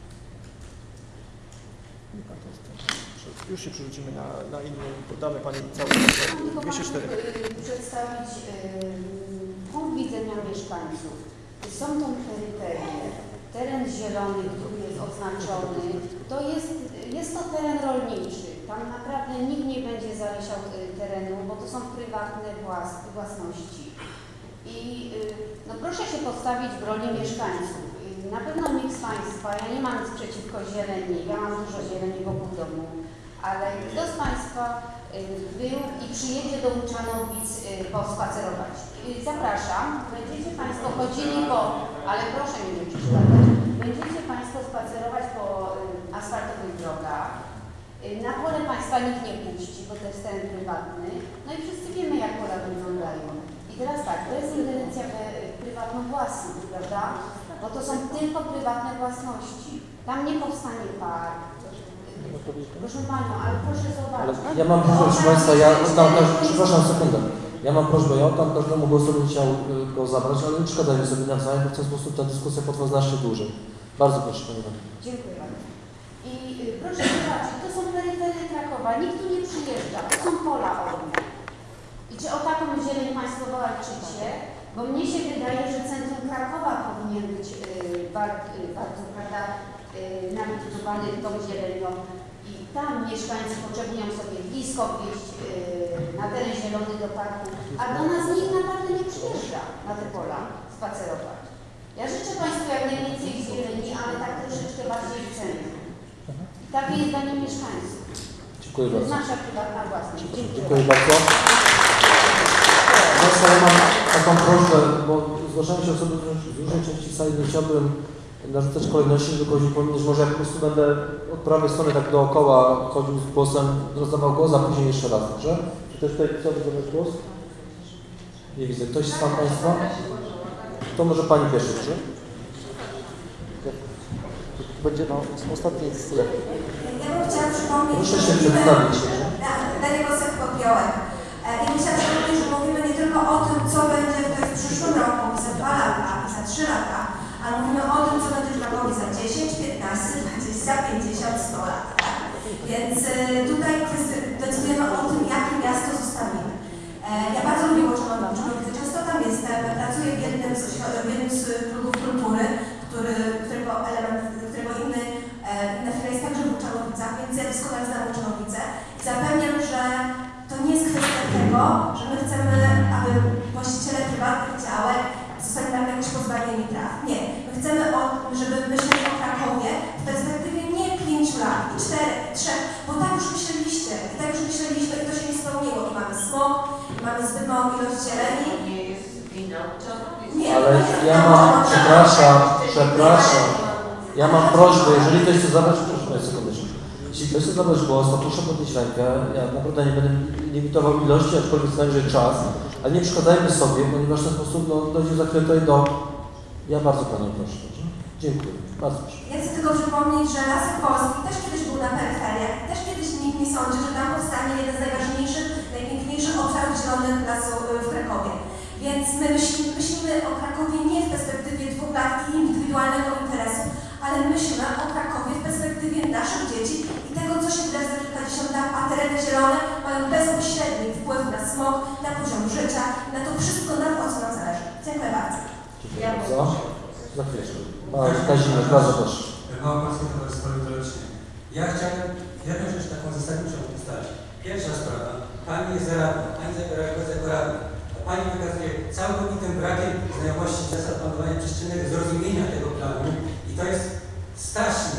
Już się przerzucimy na inny, podamy Pani cały 204. Przedstawić punkt widzenia mieszkańców. Są to terytorie. Teren zielony, który jest oznaczony, to jest to teren rolniczy. Tam naprawdę nikt nie będzie zalesiał terenu, bo to są prywatne własności. I no proszę się postawić w roli mieszkańców. Na pewno nikt z Państwa, ja nie mam nic przeciwko zieleni, ja mam dużo zieleni wokół domu, ale kto z Państwa był i przyjedzie do Łuczanowic pospacerować? Zapraszam, będziecie Państwo chodzili ale proszę mi nie przeszkadzać, będziecie Państwo spacerować po asfaltowych drogach. Na pole Państwa nikt nie puści, bo to jest teren prywatny. No i wszyscy wiemy, jak pola wyglądają. I teraz tak, to jest ingerencja w prywatną własność, prawda? Bo to są tylko prywatne własności. Tam nie powstanie park. Proszę Panią, ale proszę zobaczyć. Ja mam, proszę Państwa, przepraszam sekundę. Ja mam prośbę, ja oddam każdemu głosu, bym chciał go zabrać, ale nie przeszkadzajmy sobie nawzajem, bo w ten sposób ta dyskusja potrwa znacznie dłużej. Bardzo proszę Pani Radny. Dziękuję bardzo. I proszę zobaczyć, to są peryferie Krakowa, nikt tu nie przyjeżdża, to są pola orne. I czy o taką zieleń Państwo walczycie? Bo mnie się wydaje, że centrum Krakowa powinien być bardzo, prawda, nabudowany tą zielenią. I tam mieszkańcy potrzebują sobie blisko wjeść na teren zielony do parku, a do nas nikt naprawdę nie przyjeżdża na te pola spacerować. Ja życzę Państwu jak najwięcej zieleni, ale tak troszeczkę bardziej w centrum. I takie jest zdanie mieszkańców. Dziękuję To jest bardzo. nasza prywatna własność. Dziękuję bardzo. Państwa, ja mam taką prośbę, bo zgłaszają się osoby z różnej części sali, nie chciałbym narzucać kolejności, tylko powiedzieć, może jak po prostu będę od prawej strony tak dookoła chodził z głosem, rozdawał głos, a później jeszcze raz, dobrze? Czy też tutaj chciałby zabrać głos? Nie widzę. Ktoś z Państwa? To może Pani pierwsza, proszę. Będzie na ostatniej chwili. Ja bym chciała przypomnieć, Proszę że się mówimy przedstawić. Daniel Gosek-Popiołek. Ja bym chciała przypomnieć, że mówimy nie tylko o tym, co będzie w przyszłym roku, za 2 lata i za 3 lata, ale mówimy o tym, co będzie w Krakowie za 10, 15, 20, 50, 100 lat. Tak? Więc tutaj decydujemy o tym, jakie miasto zostawimy. Ja bardzo lubię Łoczanowice, często tam jestem, pracuję w jednym z klubów kultury, którego inna firma jest także w Łuczanowicach, więc ja doskonale znam Łuczanowice i zapewniam, że to nie jest kwestia tego, że my chcemy, aby właściciele prywatnych działek zostali nam jakoś pozbawieni praw. Nie. My chcemy, żeby myśleć o Krakowie w perspektywie nie 5 lat, i 4, 3, bo tak już myśleliście, i tak już myśleliśmy i to się nie spełniło. I mamy smog, i mamy zbyt małą ilość zieleni. Nie jest wina Nie, Ale ja mam, przepraszam, ja mam prośbę, jeżeli ktoś chce zabrać, proszę sekundeczkę. Jeśli ktoś chce zabrać głos, to proszę podnieść rękę. Ja naprawdę nie będę limitował ilości, aczkolwiek znam, że czas, ale nie przeszkadzajmy sobie, ponieważ w ten sposób dojdzie za chwilę tutaj do... Ja bardzo Panią proszę. Dobrze? Dziękuję. Bardzo proszę. Ja chcę tylko przypomnieć, że Lasek Polski też kiedyś był na peryferiach. Też kiedyś nikt nie sądzi, że tam powstanie jeden z najważniejszych, najpiękniejszych obszarów zielonych lasu w Krakowie. Więc my myślimy o Krakowie nie w perspektywie 2 lat i indywidualnego interesu, ale myślimy o Krakowie w perspektywie naszych dzieci i tego, co się wydarzy za kilkadziesiąt lat, a tereny zielone mają bezpośredni wpływ na smog, na poziom życia, na to wszystko, na co nam zależy. Dziękuję bardzo. Dziękuję bardzo. Za chwileczkę. Pan Kazimierz, bardzo proszę. Małopolskie Towarzystwo Literaczne. Ja chciałem jedną rzecz taką zasadniczą ustalić. Pierwsza sprawa. Pani jest radna, Pani zabiera głos jako radna. Pani wykazuje całkowitym brakiem znajomości zasad planowania przestrzennego, zrozumienia tego planu i to jest straszne,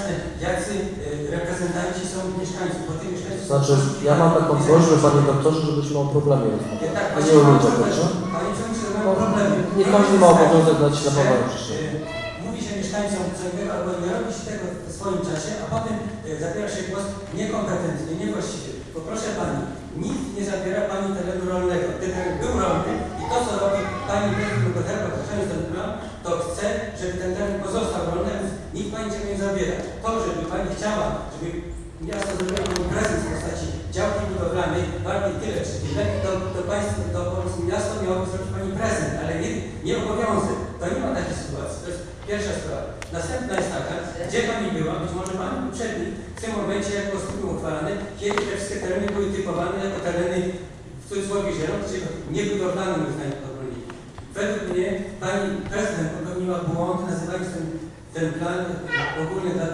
jacy reprezentanci są mieszkańców, bo tych mieszkańców... Znaczy, ja mam taką prośbę, Panie Doktorze, żebyśmy o problemie rozmawiali. Tak, a nie o ludziach, dobrze? Panie Przewodniczący, mam problemy. Nie każdy ma obowiązek dać się na planowanie przestrzeni. Mówi się mieszkańcom co innego, albo nie robi się tego w swoim czasie, a potem zabiera się głos niekompetentny, niewłaściwy. Bo proszę Pani, nikt nie zabiera Pani terenu rolnego. Ten teren był rolny i to, co robi Pani prezydent Koterba, określając ten plan, to chce, żeby ten teren pozostał rolny, więc nikt Pani czego nie zabiera. To, żeby Pani chciała, żeby miasto zrobiło Pani prezent w postaci działki budowlanej, wartej tyle czy tyle, to Państwo, to po prostu miasto miałoby zrobić Pani prezent, ale nie obowiązek. To nie ma takiej sytuacji. To jest pierwsza sprawa. Następna jest taka, gdzie Pani była, być może Pani poprzedni, w tym momencie, jak było studium uchwalane, kiedy te wszystkie tereny były typowane jako tereny, w cudzysłowie zielone, czyli niebudowlane, uznanie obrony. Według mnie Pani prezydent popełniła błąd, nazywając ten plan ogólny dla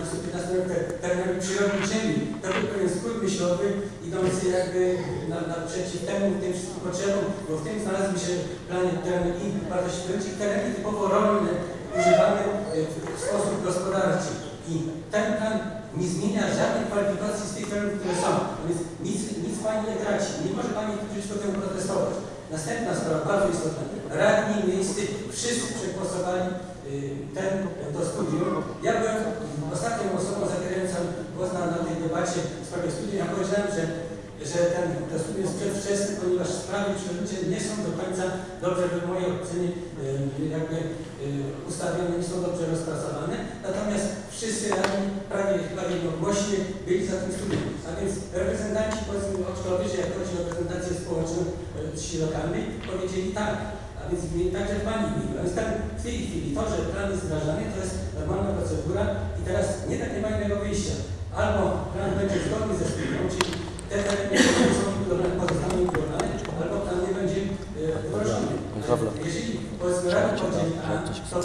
15 terenami przyrodniczymi. To był pewien skrót myślowy, idący jakby naprzeciw temu, tym wszystkim potrzebom, bo w tym znalazły się plany terenów i wartości tereny typowo rolne, używane w sposób gospodarczy. I ten plan nie zmienia żadnej kwalifikacji z tych terenów, które są. Więc nic Pani nie traci. Nie może Pani przeciwko temu protestować. Następna sprawa, bardzo istotna. Radni miejscy wszyscy przegłosowali to studium. Ja byłem ostatnią osobą zabierającą głos na tej debacie w sprawie studium. Ja powiedziałem, że że ten stół jest przedwczesny, ponieważ sprawy przy audycie nie są do końca dobrze, w mojej ocenie, ustawione, nie są dobrze rozpracowane. Natomiast wszyscy radni prawie chyba jednogłośnie byli za tym studiem. A więc reprezentanci, powiedzmy, oczkowie, że jak chodzi o reprezentację społeczną wsi lokalnej, powiedzieli tak. A więc także w Pani imieniu. A więc tak w tej chwili to, że plan jest wdrażany, to jest normalna procedura i teraz nie ma innego wyjścia. Albo plan będzie zgodny ze studią, czyli te tereny, które są budowlane, pozostaną budowlane, albo plan nie będzie wdrożony. Jeżeli powiedzmy rada podzieli A, to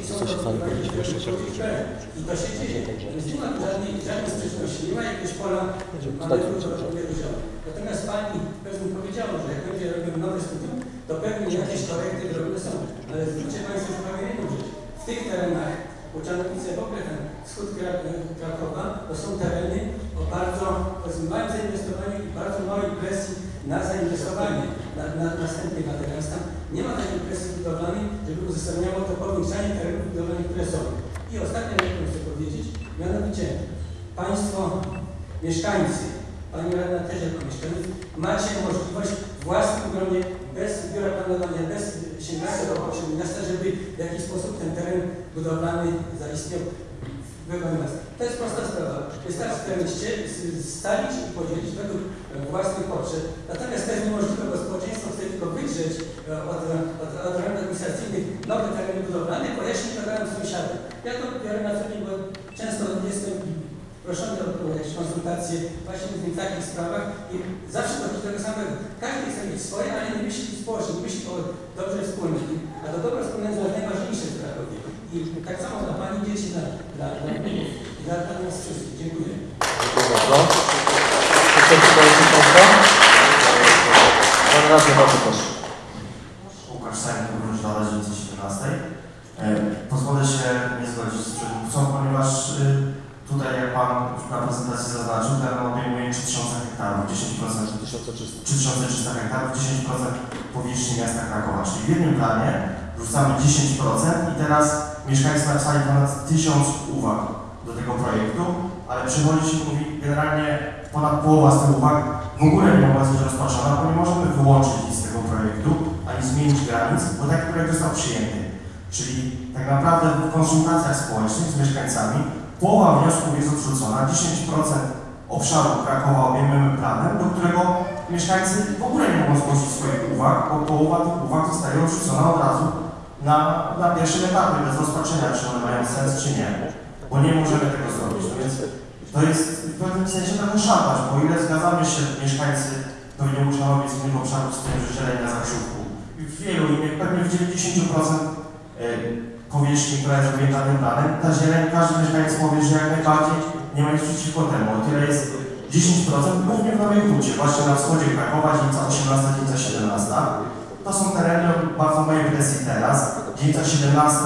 i to się dzieje. Więc nie ma tu żadnej sprzeczności, nie ma jakiegoś pola manewru. Natomiast Pani prezydent powiedziała, że jak będzie robione nowe studium, to pewnie jakieś korekty drobne są. Ale zwróćcie Państwo uwagę na jedną rzecz. W tych terenach, Łuczanowice, w ogóle ten wschód Krakowa, to są tereny o bardzo małym zainwestowaniu i bardzo małej presji na zainwestowanie następnych na teraz. Tam nie ma takiej presji budowlanej, żeby uzasadniało to powiększanie terenów budowlanych, które są. I ostatnia rzecz, którą chcę powiedzieć, mianowicie Państwo, mieszkańcy, Pani Radna też jako mieszkaniec, macie możliwość w własnym gronie, bez biura planowania, bez sięgania do potrzeb miasta, żeby w jakiś sposób ten teren budowlany zaistniał w wykonaniu miasta. To jest prosta sprawa. Wystarczy teren stalić i podzielić według własnych potrzeb. Natomiast to jest niemożliwe, bo społeczeństwo chce tylko wydrzeć od rąk administracyjnych nowe tereny budowlane, bo jeśli to dają sąsiadom. Ja to biorę na co dzień, bo często jestem proszony o jakieś konsultacje właśnie w takich sprawach i zawsze dochodzi do tego samego. Każdy chce mieć swoje, ale nie myśli społecznie, nie myśli o dobrze wspólnym. A to dobro wspólne jest najważniejsze w Krakowie. I tak samo dla Pani dzieci, dla nas wszystkich. Dziękuję. Dziękuję bardzo. Pan radny, bardzo proszę. Łukasz Sajnik, również dla Radzicy 17. Pozwolę się nie zgodzić z przedmówcą, ponieważ tutaj, jak Pan na prezentacji zaznaczył, teren obejmuje 3000 hektarów, 10%, 3300 hektarów, 10% powierzchni miasta Krakowa. Czyli w jednym planie rzucamy 10% i teraz mieszkańcy napisali ponad 1000 uwag do tego projektu, ale przychodzi się, mówi, generalnie ponad połowa z tych uwag w ogóle nie mogła być rozpatrzona, bo nie możemy wyłączyć nic z tego projektu, ani zmienić granic, bo taki projekt został przyjęty. Czyli tak naprawdę w konsultacjach społecznych z mieszkańcami połowa wniosków jest odrzucona, 10% obszaru Krakowa obejmiemy planem, do którego mieszkańcy w ogóle nie mogą zgłosić swoich uwag, bo połowa tych uwag zostaje odrzucona od razu na pierwszym etapie, bez rozpatrzenia, czy one mają sens, czy nie, bo nie możemy tego zrobić. No więc to jest w pewnym sensie trochę szantaż, bo o ile zgadzamy się mieszkańcy pewnie Łuczanowic z innych obszarów z tym, że zieleń na Zakrzówku, w wielu innych, pewnie w 90% powierzchni, która jest objęta tym planem, ta zieleń, każdy mieszkaniec powie, że jak najbardziej nie ma nic przeciwko temu. O tyle jest 10%, głównie w Nowej Hucie, właśnie na wschodzie Krakowa, dzielnica 18, dzielnica 17. To są tereny o bardzo małej presji teraz. Dzielnica 17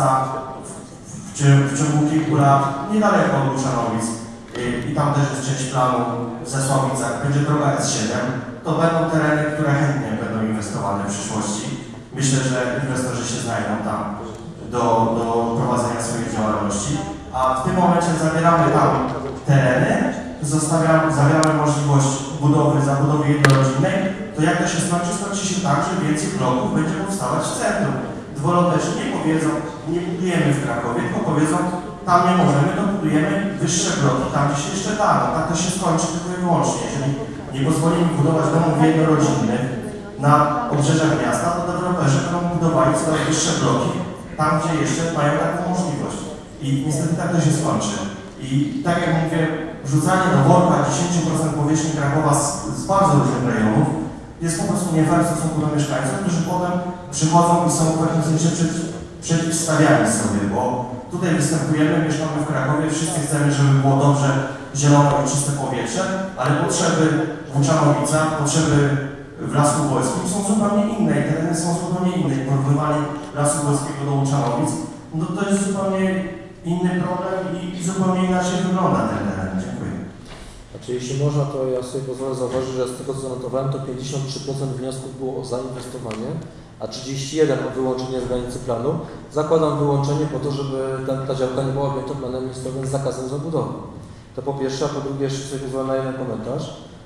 w ciągu kilku lat, niedaleko od Łuczanowic, i tam też jest część planu w Zesławicach, będzie droga S7. To będą tereny, które chętnie będą inwestowane w przyszłości. Myślę, że inwestorzy się znajdą tam do prowadzenia swojej działalności, a w tym momencie zabieramy tam tereny, zabieramy możliwość zabudowy jednorodzinnej, to jak to się skończy? Skończy się tak, że więcej bloków będzie powstawać w centrum. Deweloperzy nie powiedzą, nie budujemy w Krakowie, tylko powiedzą, tam nie możemy, to budujemy wyższe bloki, tam gdzie się jeszcze da. No, tak to się skończy tylko i wyłącznie. Jeżeli nie pozwolimy budować domów jednorodzinnych na obrzeżach miasta, to deweloperzy będą budowali coraz wyższe bloki, tam gdzie jeszcze mają taką możliwość. I niestety tak to się skończy. I tak jak mówię, wrzucanie do worka 10% powierzchni Krakowa z bardzo różnych rejonów jest po prostu nie fair w stosunku do mieszkańców, którzy potem przychodzą i są w pewnym sensie przeciwstawiani sobie, bo tutaj występujemy, mieszkamy w Krakowie, wszyscy chcemy, żeby było dobrze, zielono i czyste powietrze, ale potrzeby w Łuczanowicach, potrzeby w Lasku Wolskim są zupełnie inne i tereny są zupełnie inne. I porównywanie Lasu Wolskiego do Łuczanowic, no to jest zupełnie inny problem i zupełnie inaczej wygląda ten teren. Dziękuję. Znaczy, jeśli można, to ja sobie pozwolę zauważyć, że z tego co zanotowałem, to 53% wniosków było o zainwestowanie, a 31% o wyłączenie z granicy planu. Zakładam wyłączenie po to, żeby ta działka nie była objęta planem miejscowym z zakazem zabudowy. To po pierwsze, a po drugie, jeszcze sobie pozwolę na jeden komentarz.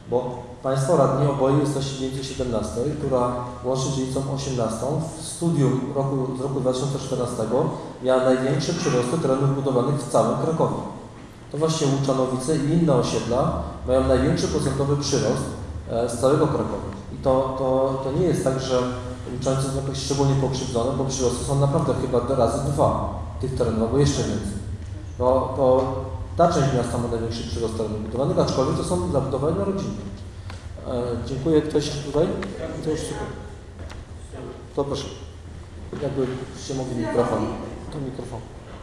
Bo Państwo radni oboje jesteście w dzielnicy 17, która łącznie z dzielnicą 18 w studium z roku 2014 miała największe przyrosty terenów budowanych w całym Krakowie. To właśnie Łuczanowice i inne osiedla mają największy procentowy przyrost z całego Krakowa. I to nie jest tak, że Łuczanice są jakoś szczególnie pokrzywdzone, bo przyrosty są naprawdę chyba razy 2 tych terenów, albo jeszcze więcej. To ta część miasta ma największy przyrost terenów budowanych, aczkolwiek to są zabudowane rodzinne. Dziękuję. Ktoś tutaj? To już super. To proszę. Jakbyście mogli mikrofon. To mikrofon.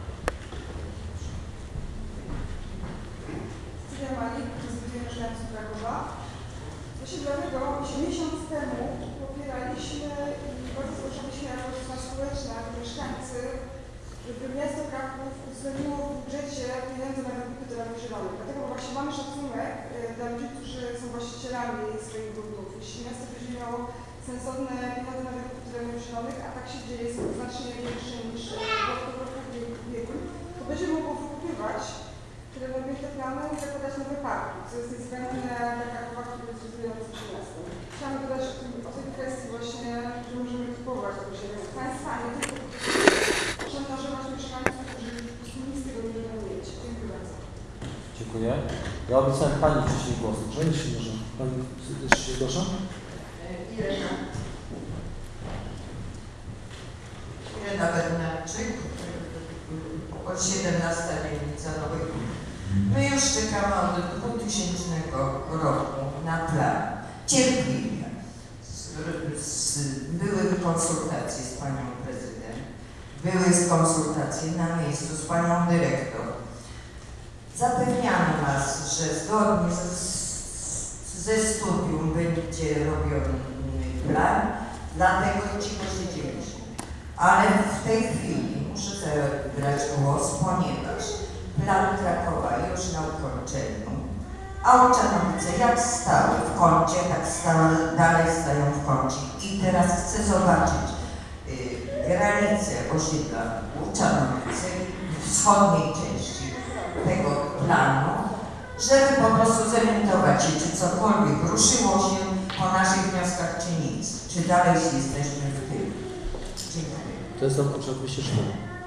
Studia Malik, prezydium mieszkańców Krakowa. Właśnie dlatego, że miesiąc temu popieraliśmy i bardzo zgłaszaliśmy jako strona społeczna, mieszkańcy, żeby miasto Kraków uwzględniło w budżecie pieniądze na wykup terenów zielonych. Dlatego właśnie mamy szacunek dla ludzi, którzy są właścicielami swoich gruntów. Jeśli miasto będzie miało sensowne pieniądze na wykup terenów zielonych, a tak się dzieje, jest znacznie większe niż w roku ubiegłym, to będzie mogło wykupywać terenowe plany i zakładać nowe parki, co jest niezbędne dla Krakowa, który jest rozwijającym się miastem. Chciałam dodać o tej kwestii właśnie, że możemy kupować tą ziemię od państwa, a nie tylko szantażować mieszkańców, którzy nic z tego nie będą mieć. Dziękuję bardzo. Dziękuję. Ja obiecałem Pani wcześniej głos. Że jeśli może Pani jeszcze się zgłasza? Irena Bednarczyk, od 17 dzielnica Nowej. My już czekamy od 2000 roku na plan. Cierpliwie. Były konsultacje z Panią Prezydent, były konsultacje na miejscu z Panią Dyrektor. Zapewniano nas, że zgodnie ze studium będzie robiony plan, dlatego cicho siedzieliśmy. Ale w tej chwili muszę zabrać głos, ponieważ plan Krakowa już na ukończeniu, a Łuczanowice jak stały w kącie, tak dalej stają w kącie. I teraz chcę zobaczyć granicę osiedla Łuczanowice w wschodniej części tego planu, żeby po prostu zorientować się, czy cokolwiek ruszyło się po naszych wnioskach, czy nic. Czy dalej jesteśmy w tym. Dziękuję. To jest obszar 204.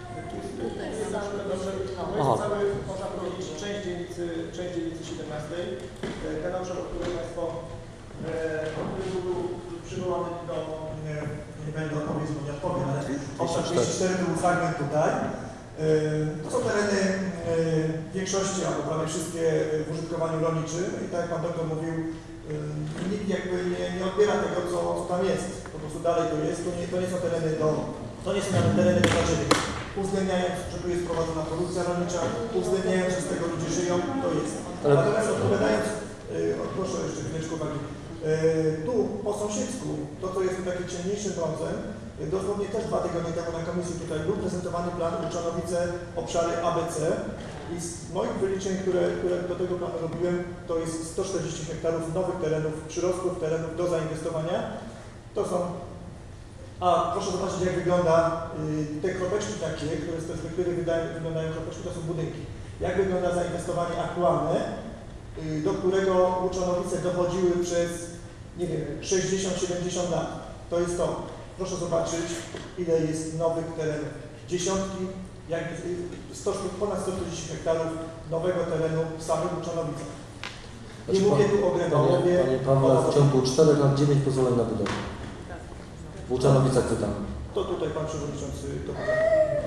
Można powiedzieć, część dzielnicy 17. Ten obszar, o którym Państwo był przywołany do, nie będę odpowiedzieć, bo nie odpowiem, ale obszar 204 był fragment tutaj. To są tereny w większości, albo prawie wszystkie w użytkowaniu rolniczym i tak jak Pan doktor mówił, nikt jakby nie odbiera tego, co tam jest. Po prostu dalej to jest, to nie są tereny to nie są nawet tereny do zaczepy. Uwzględniając, że tu jest prowadzona produkcja rolnicza, uwzględniając, że z tego ludzie żyją, to jest. Natomiast odpowiadając, proszę jeszcze chwileczkę uwagi, tu po sąsiedzku, to co jest takim ciemniejszym brązem, dosłownie też 2 tygodnie temu na komisji tutaj był prezentowany plan Łuczanowice, obszary ABC i z moich wyliczeń, które do tego planu robiłem, to jest 140 hektarów nowych terenów, przyrostów terenów do zainwestowania. To są, proszę zobaczyć jak wygląda te kropeczki takie, które z perspektywy wyglądają kropeczki, to są budynki. Jak wygląda zainwestowanie aktualne, do którego Łuczanowice dochodziły przez, nie wiem, 60-70 lat. To jest to. Proszę zobaczyć, ile jest nowych terenów. Dziesiątki, ponad 140 hektarów nowego terenu w samych Łuczanowicach. Nie mówię tu o Grenowie. Panie Pawle, w ciągu 4 lat 9 pozwoleń na budowę. W Łuczanowicach pytam. To tutaj Pan Przewodniczący to pyta.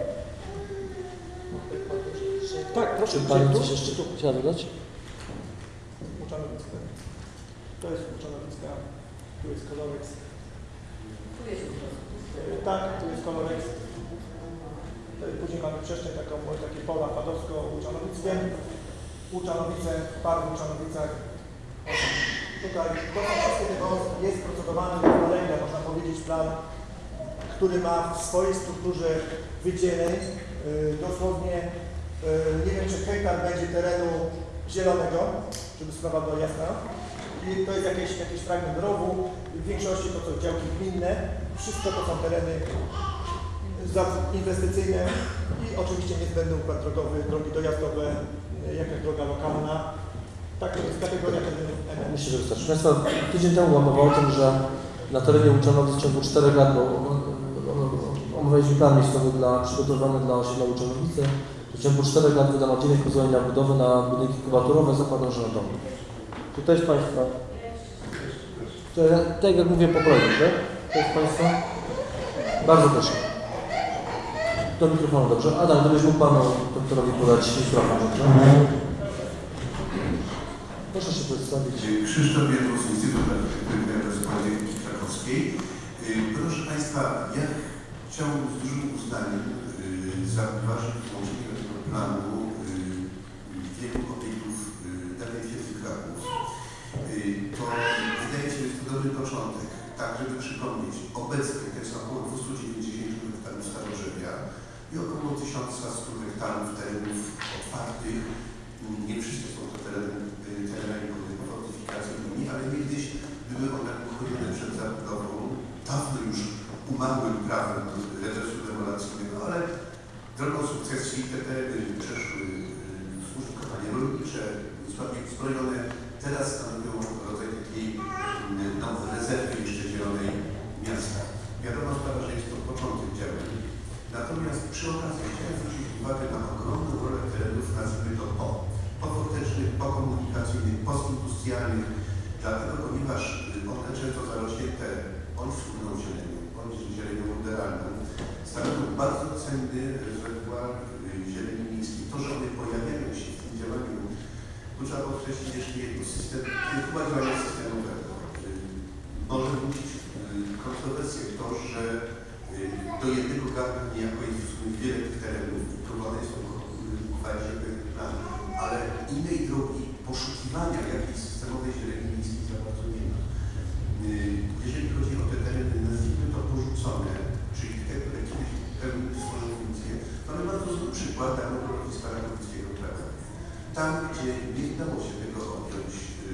Tak, proszę. Czy Pani coś jeszcze chciała dodać? Łuczanowicka. To jest Łuczanowicka, tu jest Koloreks. Tak, tu jest Koloreks. Później mamy przestrzeń takie pola padowsko-łuczanowickie. Łuczanowice, par w Łuczanowicach. Tutaj to są wszystkie tego jest procedowany kolejny, można powiedzieć, plan, który ma w swojej strukturze wydzieleń dosłownie nie wiem, czy hektar będzie terenu zielonego, żeby sprawa była jasna. I to jest jakiś fragment rowu, w większości to są działki gminne, wszystko to są tereny inwestycyjne i oczywiście niezbędny układ drogowy, drogi dojazdowe, jaka droga lokalna. Tak, to jest kategoria terenów. Myślę, że wystarczy. Państwa, tydzień temu była mowa o tym, że na terenie Łuczanowic w ciągu 4 lat, bo omawialiśmy plan miejscowy przygotowany dla osiedla Łuczanowice, w ciągu 4 lat wydano 9 pozwoleń na budowę na budynki kubaturowe zakładam, że na domu. Czy to jest Państwa? Tak jak mówię po kolei, tak? To jest Państwa? Bardzo proszę. Do mikrofonu, dobrze. Adam, gdybyś mógł Panu doktorowi podać mikrofon, dobrze? Proszę się przedstawić. Krzysztof Pietrus, Instytut Architektury Krajowej Krakowskiej. Proszę Państwa, ja chciałbym z dużym uznaniem zauważyć włączenie do tego planu wielu obiektów dawnej twierdzy Kraków. To wydaje się, że jest to dobry początek, tak żeby przypomnieć, obecnie to jest około 290 hektarów starożytnia i około 1100 hektarów terenów otwartych. Nie wszystkie są to terenami fortyfikacyjnymi, ale niegdyś były one uchronione przed zabudową, dawno już umarłym prawem redresu demolacyjnego, ale drogą sukcesji te tereny przeszły w użytkowanie rolnicze, słabiej uzbrojone. Teraz stanowią rodzaj takiej rezerwy jeszcze zielonej miasta. Wiadomo sprawa, że jest to początek działań. Natomiast przy okazji chciałem zwrócić uwagę na ogromną rolę terenów, nazwijmy to pofortecznych, pokomunikacyjnych, postindustrialnych, dlatego ponieważ one często zarośnięte bądź wspólną zielenią, bądź zielenią moderalną, stanowią bardzo cenny rezerwuar zieleni miejskiej. To, że one pojawiają się w tym działaniu, tu trzeba podkreślić jeszcze jedno, chyba działania systemowego. Może budzić kontrowersję to, że do jednego garnka niejako jest wiele tych terenów i próbowane są uchwalić pewnych planów, ale innej drogi poszukiwania jakiejś systemowej zieleni miejskiej za bardzo nie ma. Jeżeli chodzi o te tereny, nazwijmy to porzucone, czyli te, które kiedyś pełniły swoją funkcję, mamy bardzo zły przykład dawnego lotniska Rakowickiego prawa. Tam, gdzie nie udało się tego objąć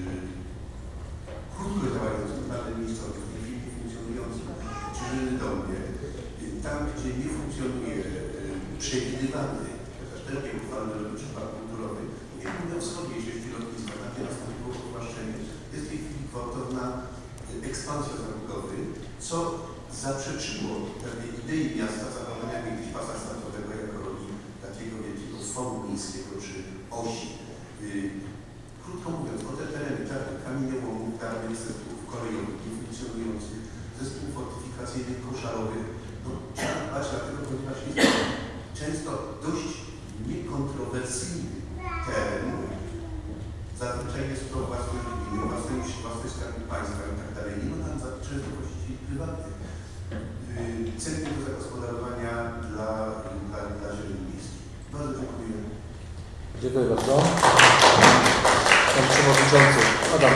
krótko działającym planem miejscowym, w tej chwili funkcjonującym Czyżyny Dolnie, tam, gdzie nie funkcjonuje przewidywany, chociaż też nie uchwalony rolniczy park kulturowy, nie na wschodniej sieci lotniska, tam gdzie nastąpiło powłaszczenie, jest w tej chwili gwałtowna ekspansja zabudowy, co zaprzeczyło pewnej idei miasta zachowania kiedyś pasa startowego jako roli takiego wielkiego forum miejskiego czy osi. Krótko mówiąc, o te tereny kamieniołomów, dawnych zespołów kolejowych, niefunkcjonujących, zespołów fortyfikacyjnych, koszarowych, no, trzeba dbać dlatego, ponieważ jest to często dość niekontrowersyjny teren. Zazwyczaj jest to własność gminy, własność Skarbu Państwa i tak dalej. Nie ma tam często właścicieli prywatnych. Cenny do zagospodarowania dla zieleni miejskiej. Bardzo dziękuję. Dziękuję bardzo. Pan Przewodniczący Adam,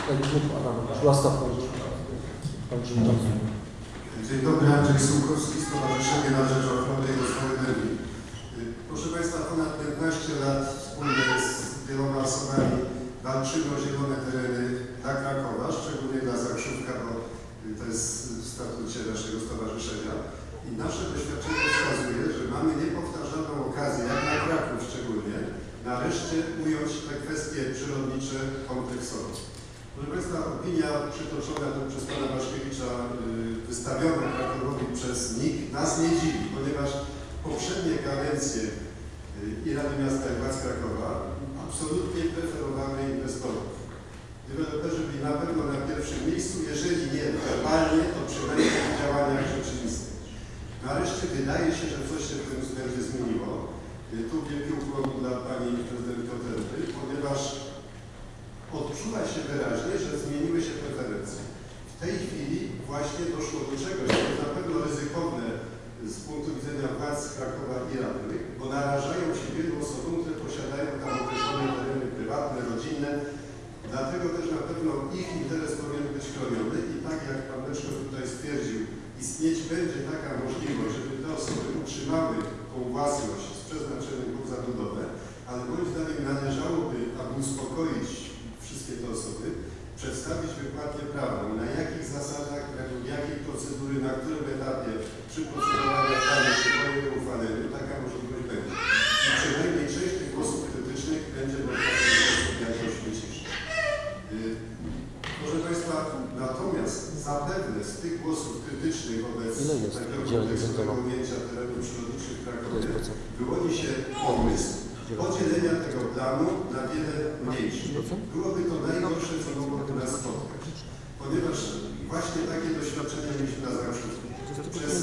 łaskaw Pan Przewodniczący. Dzień dobry, Andrzej Sułkowski, Stowarzyszenie na Rzecz Ochrony i Rozwoju Energii. Proszę Państwa, ponad 15 lat wspólnie z wieloma osobami walczymy o zielone tereny dla Krakowa, szczególnie dla Zakrzówka, bo to jest w statucie naszego stowarzyszenia. I nasze doświadczenie wskazuje, że mamy niepowtarzalną okazję, jak na Kraków szczególnie, nareszcie ująć te kwestie przyrodnicze kompleksowo. Proszę Państwa, opinia przytoczona tu przez Pana Waszkiewicza, wystawiona Krakowowi przez NIK, nas nie dziwi, ponieważ poprzednie kadencje i Rady Miasta i Władz Krakowa absolutnie preferowały inwestorów. Deweloperzy byli na pewno na pierwszym miejscu, jeżeli nie werbalnie, to przynajmniej w działaniach rzeczywistych. Nareszcie wydaje się, że coś się w tym względzie zmieniło. Tu wielki ukłon dla Pani Prezydent Kotelty, ponieważ odczuwa się wyraźnie, że zmieniły się preferencje. W tej chwili właśnie doszło do czegoś, co jest na pewno ryzykowne z punktu widzenia władz Krakowa i radnych, bo narażają się wielu osobom, które posiadają tam określone tereny prywatne, rodzinne. Dlatego też na pewno ich interes powinien być chroniony i tak jak Pan Leszko tutaj stwierdził, istnieć będzie taka możliwość, żeby te osoby utrzymały tą własność z przeznaczeniem pod zabudowę, ale moim zdaniem należałoby, aby uspokoić wszystkie te osoby, przedstawić wykładnię prawną, na jakich zasadach, według jakiej procedury, na którym etapie przy procedowaniu planu czy po jego uchwaleniu taka możliwość będzie. I przynajmniej część tych głosów krytycznych będzie można w ten sposób jakoś wyciszyć. Państwa, natomiast zapewne z tych głosów krytycznych wobec takiego kompleksowego ujęcia terenów przyrodniczych w Krakowie wyłoni się pomysł podzielenia tego planu na wiele mniejszych. Byłoby to najgorsze, co mogłoby nas spotkać, ponieważ właśnie takie doświadczenia mieliśmy na Zakrzówku. Przez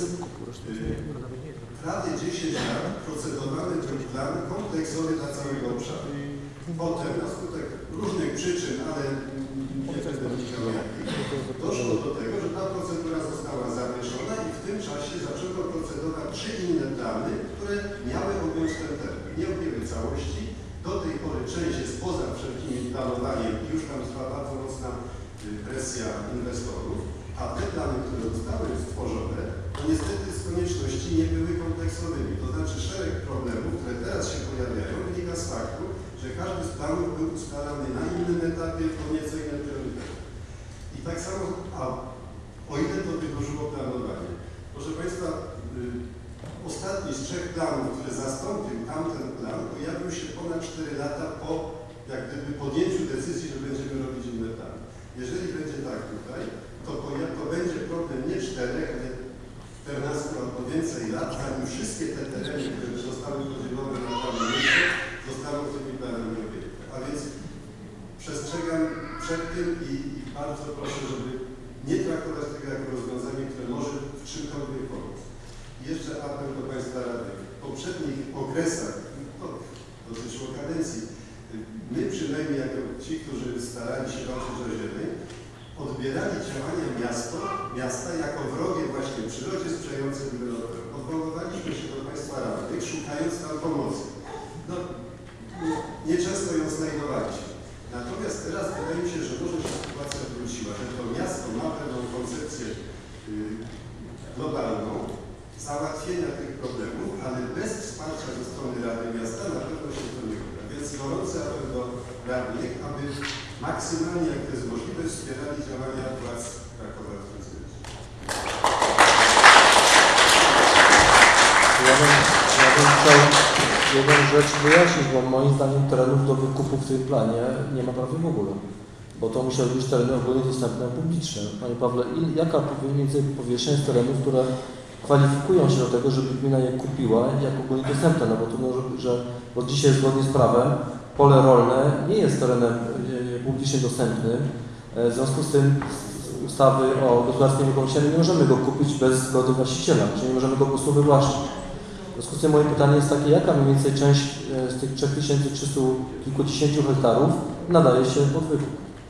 prawie 10 lat procedowany był plan kompleksowy dla całego obszaru. Potem, na skutek różnych przyczyn, ale nie będę mówił jakich, doszło do tego, że ta procedura została zawieszona i w tym czasie zaczęto procedować 3 inne plany, które miały objąć ten teren. Nie objęły całości. Do tej pory część jest poza wszelkimi planowaniem i już tam trwa bardzo mocna presja inwestorów, a te plany, które zostały stworzone, to niestety z konieczności nie były kompleksowymi. To znaczy szereg problemów, które teraz się pojawiają, wynika z faktu, że każdy z planów był ustalany na innym etapie, po nieco innym priorytecie. I tak samo, o ile to wydłużyło planowanie. Proszę Państwa, ostatni z 3 planów, który zastąpił tamten plan, pojawił się ponad 4 lata po jak gdyby podjęciu decyzji, że będziemy robić inne plany. Jeżeli będzie tak tutaj, to będzie problem nie 4, ale 14 albo więcej lat, zanim wszystkie te tereny, które zostały podzielone na plany miejsce, zostaną tymi planami objęte. A więc przestrzegam przed tym i bardzo proszę, żeby nie traktować tego jako rozwiązanie, które może w czymkolwiek pomóc. I jeszcze apel do Państwa radnych. W poprzednich okresach, to dotyczyło kadencji, my przynajmniej jako ci, którzy starali się walczyć o ziemię, odbierali działania miasta jako wrogie właśnie przyrodzie sprzyjające deweloperom. Odwoływaliśmy się do Państwa radnych, szukając tam pomocy. No, nieczęsto ją znajdowaliśmy. Natomiast teraz wydaje mi się, że może się sytuacja wróciła, że to miasto ma pewną koncepcję globalną załatwienia tych problemów, ale bez wsparcia ze strony Rady Miasta na pewno się to nie uda. Więc gorący apel do radnych, aby maksymalnie, jak to jest możliwe, wspierali działania władz Krakowa w tym względzie. Ja bym chciał jedną rzecz wyjaśnić, bo moim zdaniem terenów do wykupu w tym planie nie ma prawie w ogóle. Bo to musiały być tereny ogólnie dostępne publiczne. Panie Pawle, jaka mniej więcej powierzchnia jest terenów, które kwalifikują się do tego, żeby gmina je kupiła jako ogólnie dostępne? No bo to może, bo dzisiaj zgodnie z prawem pole rolne nie jest terenem publicznie dostępnym. W związku z tym ustawy o gospodarstwie nieruchomościami nie możemy go kupić bez zgody właściciela, czyli nie możemy go po prostu wywłaszczyć. W związku z tym moje pytanie jest takie, jaka mniej więcej część z tych 3300 kilkudziesięciu hektarów nadaje się pod wykup?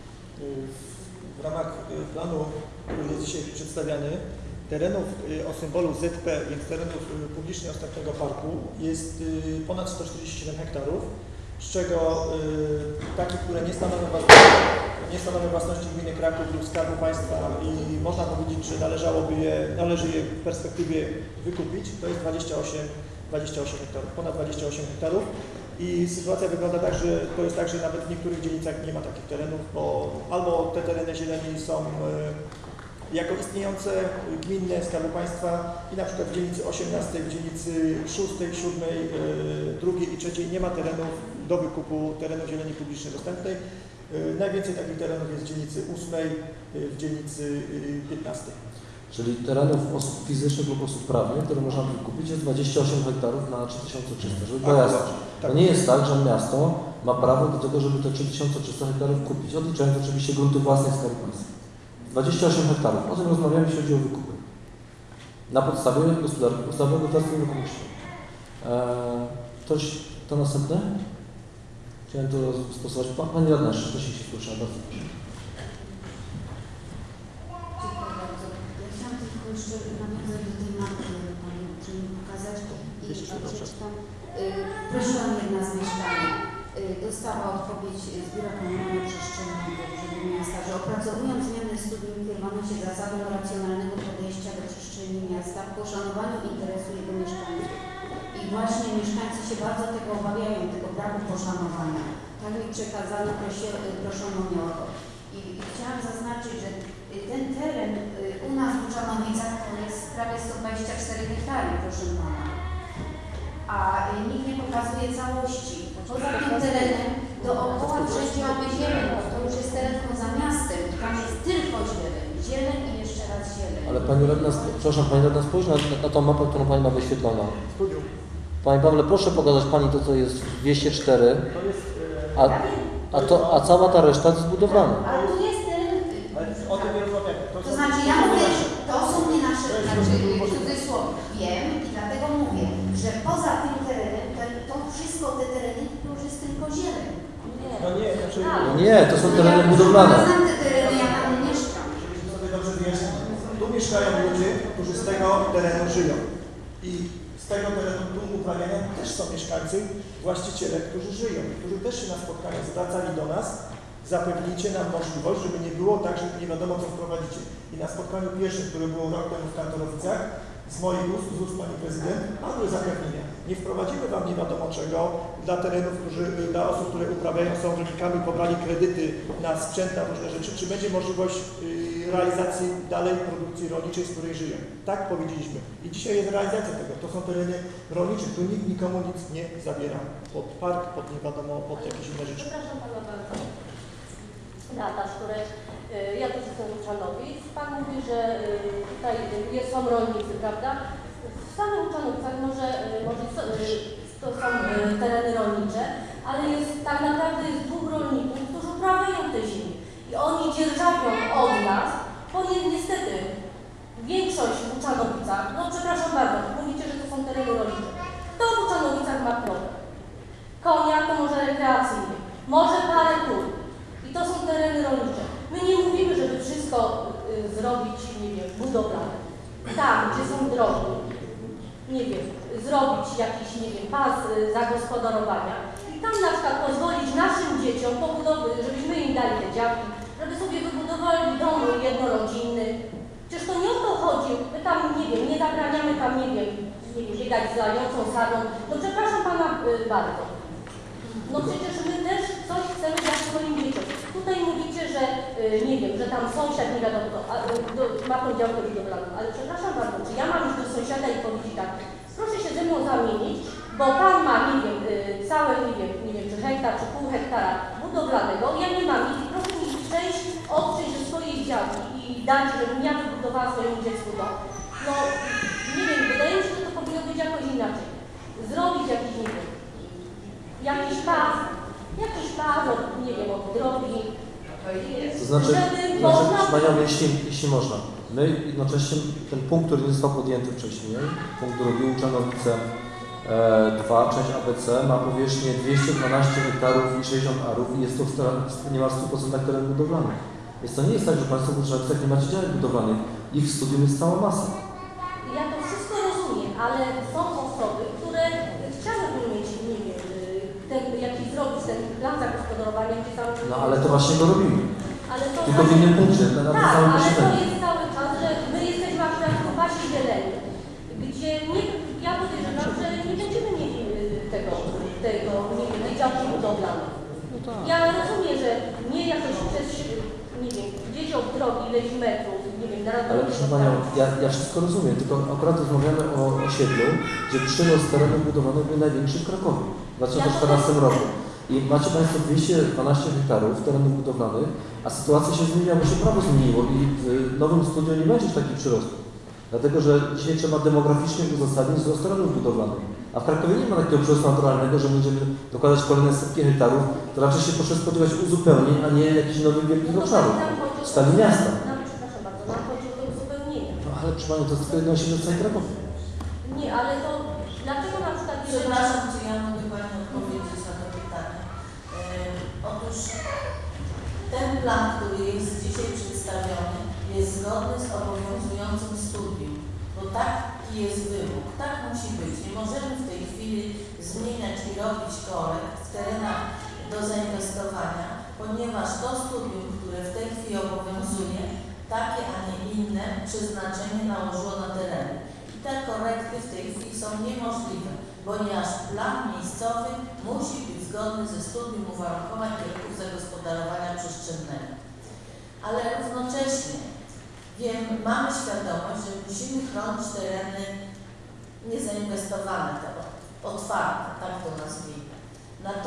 W ramach planu, który jest dzisiaj przedstawiany, terenów o symbolu ZP, więc terenów publicznie dostępnego parku jest ponad 147 hektarów, z czego takich, które nie stanowią własności gminy Kraków lub Skarbu Państwa i można powiedzieć, że należy je w perspektywie wykupić, to jest 28 hektarów, ponad 28 hektarów. I sytuacja wygląda tak, że to jest tak, że nawet w niektórych dzielnicach nie ma takich terenów, bo albo te tereny zieleni są jako istniejące gminne Skarbu Państwa i na przykład w dzielnicy 18, w dzielnicy 6, 7, 2 i 3 nie ma terenów do wykupu terenów zieleni publicznej dostępnej. Najwięcej takich terenów jest w dzielnicy 8, w dzielnicy 15. Czyli terenów osób fizycznych lub osób prawnych, które można wykupić, jest 28 hektarów na 3300, żeby była jasność. To nie jest tak, że miasto ma prawo do tego, żeby te 3300 hektarów kupić, odliczając oczywiście grunty własne Skarbu Państwa. 28 hektarów. O tym rozmawiamy, jeśli chodzi o wykupy. Na podstawie gospodarki, ustawy o gospodarstwie nieruchomości. To następne? Chciałem to stosować. Pani radna, jeszcze się słyszała, bardzo proszę. Dziękuję bardzo. Ja chciałam tylko jeszcze nawiązać do tej mapy, którą Pani uprzejmie pokazać i przeczytam. Prosiłam jedna z mieszkanek. Dostała odpowiedź z Biura Planowania Przestrzennego Urzędu Miasta, że opracowując zmiany studium kierowano się zasadą racjonalnego podejścia do przestrzeni miasta w poszanowaniu interesu jego mieszkańców. I właśnie mieszkańcy się bardzo tego obawiają, tego braku poszanowania. Tak mi przekazano, proszono mnie o to. I chciałam zaznaczyć, że ten teren u nas w Uczanowicach to jest prawie 124 hektary, proszę Pana. A nikt nie pokazuje całości. Poza tym terenem dookoła wszędzie mamy ziemię, bo to już jest teren poza miastem i tam jest tylko zieleń. Zieleń i jeszcze raz zieleń. Ale Pani Radna, przepraszam, Pani Radna, spójrz na tą mapę, którą Pani ma wyświetloną. Studium. Panie Pawle, proszę pokazać Pani to, co jest w 204, To jest... a cała ta reszta jest zbudowana. A tu jest Ale o tym nie rozmawiamy. to znaczy ja mówię, to są nie nasze, znaczy w cudzysłowie wiem i dlatego mówię, że poza tym terenem, to wszystko te tereny to już jest tylko zieleń. No nie, znaczy... No nie, to są tereny budowlane. Ja znam te tereny, ja tam mieszkam. Żebyśmy sobie dobrze wyjaśnili. Tu mieszkają ludzie, którzy z tego terenu żyją. I z tego terenu tu uprawiania też są mieszkańcy, właściciele, którzy żyją, którzy też się na spotkaniach zwracali do nas, zapewnijcie nam możliwość, żeby nie było tak, że nie wiadomo co wprowadzicie. I na spotkaniu pierwszym, które było rok temu w Kantorowicach, z moich ust, z ust Pani Prezydent, padły zapewnienia. Nie wprowadzimy Wam nie wiadomo czego dla terenów, dla osób, które uprawiają, są rolnikami, pobrali kredyty na sprzęt, na różne rzeczy, czy będzie możliwość realizacji dalej produkcji rolniczej, z której żyją. Tak powiedzieliśmy. I dzisiaj jest realizacja tego. To są tereny rolnicze, tu nikt nikomu nic nie zabiera. Pod park, pod nie wiadomo, pod jakieś inne rzeczy. Przepraszam Pana bardzo. Data, które ja też jestem z Uczanowic. Pan mówi, że tutaj są rolnicy, prawda? W samych Uczanowicach może to są tereny rolnicze, ale jest tak naprawdę jest 2 rolników, którzy uprawiają te ziemię. I oni dzierżawią od nas, bo niestety większość w Uczanowicach, no przepraszam bardzo, mówicie, że to są tereny rolnicze. Kto w Uczanowicach ma krowę? Konia to może rekreacyjny, może parę król. I to są tereny rolnicze. My nie mówimy, żeby wszystko zrobić, nie wiem, budowlane. Tam, gdzie są drogi, nie wiem, zrobić jakiś, nie wiem, pas zagospodarowania i tam na przykład pozwolić naszym dzieciom pobudować, żebyśmy im dali te działki, żeby sobie wybudowali dom jednorodzinny. Przecież to nie o to chodzi, my tam, nie wiem, nie zabraniamy tam, nie wiem, biegać z lającą sadą. No przepraszam Pana bardzo. No przecież my też coś chcemy dać swoim dzieciom. Tutaj mówicie, że nie wiem, że tam sąsiad nie wiadomo to, ma tą działkę budowlaną, ale przepraszam bardzo, czy ja mam iść do sąsiada i powiedzieć tak, proszę się ze mną zamienić, bo Pan ma, nie wiem, całe, nie wiem, czy hektar, czy pół hektara budowlanego, ja nie mam nic i proszę mi przejść, odczyść ze swojej działki i dać, żebym ja wybudowała swojemu dziecku dom. No, nie wiem, wydaje mi się, że to powinno być jakoś inaczej. Zrobić jakiś, nie wiem, jakiś pas, od, nie wiem, od drogi. To znaczy Panią, jeśli można, my jednocześnie ten punkt, który nie został podjęty wcześniej, punkt drugi, Uczanowice 2, część ABC, ma powierzchnię 212 hektarów i 60 arów i jest to niemal 100% teren budowlany. Więc to nie jest tak, że Państwo w Uczanowicach nie macie działek budowlanych, ich w studium jest cała masa. Ja to wszystko rozumiem, ale są osoby, które chciałyby mieć, nie wiem, jakiś zrobić ten plan zagospodarowania, gdzie cały czas... No ale to właśnie go robimy. Ale to tylko w innym punkcie. Tak, ale to jest cały czas, że my jesteśmy akurat w pasie zieleni, gdzie ja podejrzewam, że nie będziemy mieli tego nie wiem, tej działki budowlanej. No tak. Ja rozumiem, że nie jakoś przez, nie wiem, gdzieś od drogi ileś metrów, nie wiem, na ale proszę Panią, ja wszystko rozumiem, tylko akurat rozmawiamy o osiedlu, gdzie przyrost terenów budowlanych był największy w Krakowie w 2014 roku. I macie Państwo 212 hektarów terenów budowlanych, a sytuacja się zmieniła, bo się prawo zmieniło i w nowym studiu nie będzie takich przyrostów. Dlatego, że dzisiaj trzeba demograficznie uzasadnić wzrost terenów budowlanych. A w Krakowie nie ma takiego przyrostu naturalnego, że będziemy dokładać kolejne setki hektarów, to raczej się proszę spodziewać uzupełnień, a nie jakichś nowych wielkich obszarów w skali miasta. Przepraszam bardzo, nam chodzi o to uzupełnienie. No ale proszę Panią, to jest tylko jedno osiedle w całej Krakowie. Nie, ale to dlaczego na przykład... Przepraszam, czy ja mogę Pani odpowiedzieć na to pytanie? Otóż ten plan, który jest dzisiaj przedstawiony, jest zgodny z obowiązującym studium, bo taki jest wymóg, tak musi być. Nie możemy w tej chwili zmieniać i robić korekt w terenach do zainwestowania, ponieważ to studium, które w tej chwili obowiązuje, takie, a nie inne przeznaczenie nałożyło na tereny. I te korekty w tej chwili są niemożliwe, ponieważ plan miejscowy musi być zgodny ze studium uwarunkowań kierunków zagospodarowania przestrzennego. Ale równocześnie mamy świadomość, że musimy chronić tereny niezainwestowane, otwarte, tak to nazwijmy.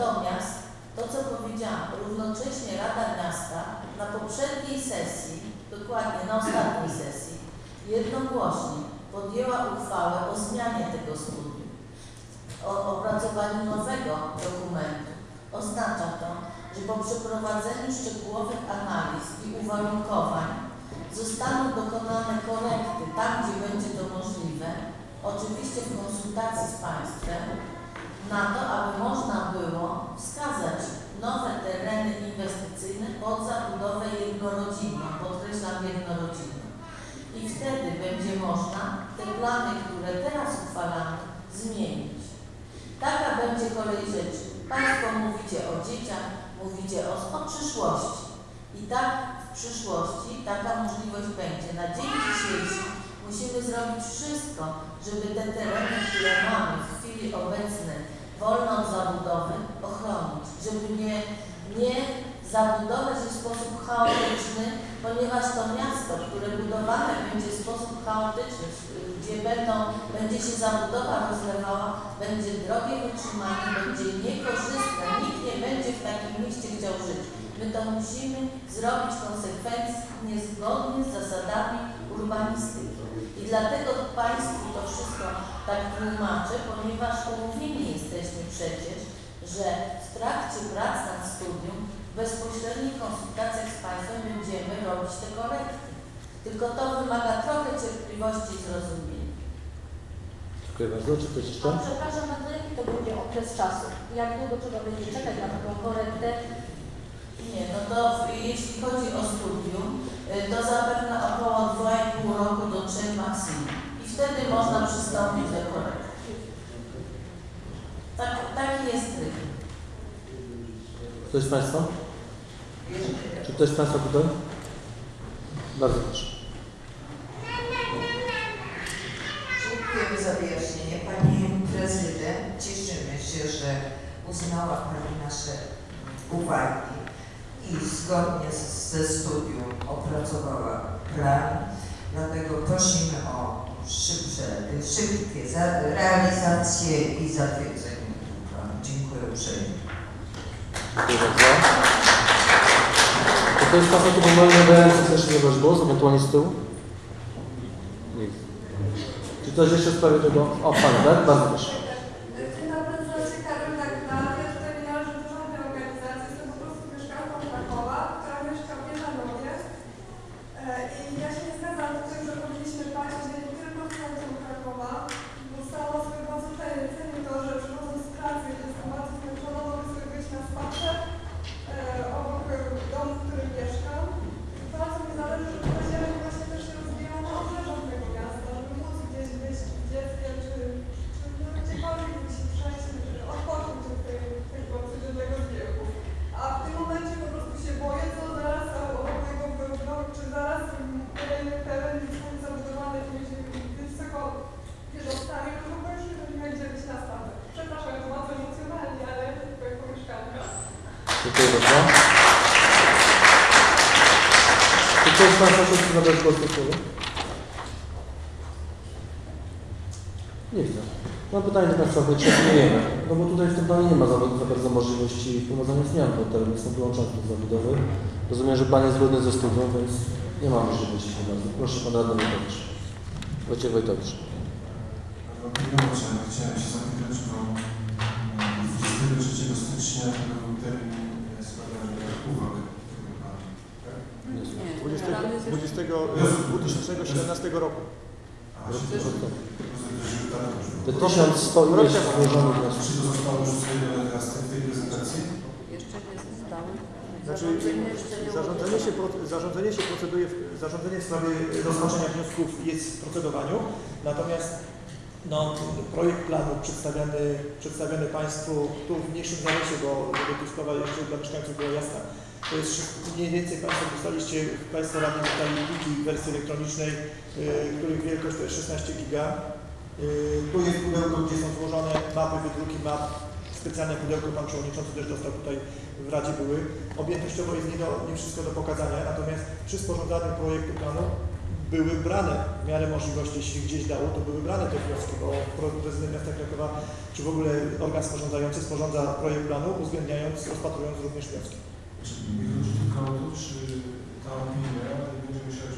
Natomiast to, co powiedziałam, równocześnie Rada Miasta na poprzedniej sesji dokładnie na ostatniej sesji, jednogłośnie podjęła uchwałę o zmianie tego studium, o opracowaniu nowego dokumentu. Oznacza to, że po przeprowadzeniu szczegółowych analiz i uwarunkowań zostaną dokonane korekty tam, gdzie będzie to możliwe, oczywiście w konsultacji z Państwem, na to, aby można było wskazać nowe tereny inwestycyjne pod zabudowę jednorodzinną, podkreślam jednorodzinną. I wtedy będzie można te plany, które teraz uchwalamy, zmienić. Taka będzie kolej rzeczy. Państwo mówicie o dzieciach, mówicie o przyszłości. I tak w przyszłości taka możliwość będzie. Na dzień dzisiejszy musimy zrobić wszystko, żeby te tereny, które mamy w chwili obecnej wolne od zabudowy, ochronić. Żeby nie zabudować w sposób chaotyczny, ponieważ to miasto, które budowane będzie w sposób chaotyczny, gdzie będzie się zabudowa rozlewała, będzie drogie utrzymane, będzie niekorzystne, nikt nie będzie w takim mieście chciał żyć. My to musimy zrobić konsekwentnie, zgodnie z zasadami urbanistyki. I dlatego Państwu to wszystko tak tłumaczę, ponieważ umówieni jesteśmy przecież, że w trakcie prac nad studium w bezpośrednich konsultacjach z Państwem będziemy robić te korekty. Tylko to wymaga trochę cierpliwości i zrozumienia. Dziękuję bardzo. Czy ktoś jeszcze? Przepraszam, na jaki to będzie okres czasu? Jak długo trzeba będzie czekać na taką korektę? Nie, no to jeśli chodzi o studium, to zapewne około 2,5 roku do 3 maksimum. I wtedy można przystąpić do korekty. Taki jest tryb. Ktoś z Państwa? Czy ktoś z Państwa tutaj? Bardzo proszę. Dziękujemy za wyjaśnienie. Pani Prezydent, cieszymy się, że uznała Pani nasze uwagi i zgodnie ze studium opracowała plan. Dlatego prosimy o szybkie realizację i zatwierdzenie tego planu. Dziękuję uprzejmie. Dziękuję bardzo. Czy ktoś z Państwa tu pomagający też nie brać głos, ewentualnie z tyłu? Nikt. Czy ktoś jeszcze w sprawie tego? O, Pani, tak? Bardzo proszę. Dzień dobry, nazywam się Karolina Gnar. Ja tutaj nie należę do żadnej organizacji, jestem po prostu mieszkanką Krakowa, która mieszka w Jeżanowie. I ja się nie zgadzam z tym, że powinniśmy patrzeć nie tylko w centrum Krakowa, bo stało sobie bardzo cenię to, że przychodząc z pracy, jestem bardzo zmęczona, mogę sobie wyjść na spacer obok domu, w którym mieszkam. Bardzo mi zależy, żeby te zieleń właśnie też się rozwijało na obrzeżach tego miasta, żeby móc gdzieś wyjść z dzieckiem, czy gdziekolwiek się przejść, odpocząć od tego codziennego zbiegu. A w tym momencie po prostu się boję, co zaraz obok tego blok, czy zaraz kolejny teren zostanie zabudowany jakimiś wieżowcami, to w ogóle już nie będzie być na spacer. Przepraszam, to bardzo emocjonalnie, ale tylko jako mieszkanka. Dziękuję bardzo. Czy ktoś z Państwa chce zabrać głos do słowa? Nie widzę. Mam pytanie do Państwa, czy zmieniemy? No bo tutaj w tym planie nie ma za bardzo możliwości wprowadzania zmian, bo tereny są wyłączone do zabudowy. Rozumiem, że Pan jest zgodny ze studium, więc nie ma możliwości się bardzo. Proszę Pan Radny Wojtowicz. Wojciech Wojtowicz. Chciałem się zapytać, bo 23 stycznia to był termin składania uwag tego planu. Tak? 2017 roku. Te 1100 ileś złożonych na Czy to zostało już ustalone teraz w tej prezentacji? Jeszcze nie zostały. Znaczy, zarządzenie w sprawie rozpatrzenia wniosków jest w procedowaniu, natomiast projekt planu przedstawiony Państwu tu w mniejszym zakresie, bo tu sprawa jeszcze dla mieszkańców była jasna. To jest mniej więcej Państwo radni dostali pliki w wersji elektronicznej, których wielkość to jest 16 giga. Tu jest pudełko, gdzie są złożone mapy, wydruki map. Specjalne pudełko Pan Przewodniczący też dostał tutaj w Radzie były. Objętościowo jest nie wszystko do pokazania, natomiast przy sporządzaniu projektu planu były brane w miarę możliwości, jeśli gdzieś dało, to były brane te wnioski, bo prezydent miasta Krakowa, czy w ogóle organ sporządzający sporządza projekt planu, uwzględniając, rozpatrując również wnioski. Nie chodzi tylko o to, czy ta opinia będzie musiała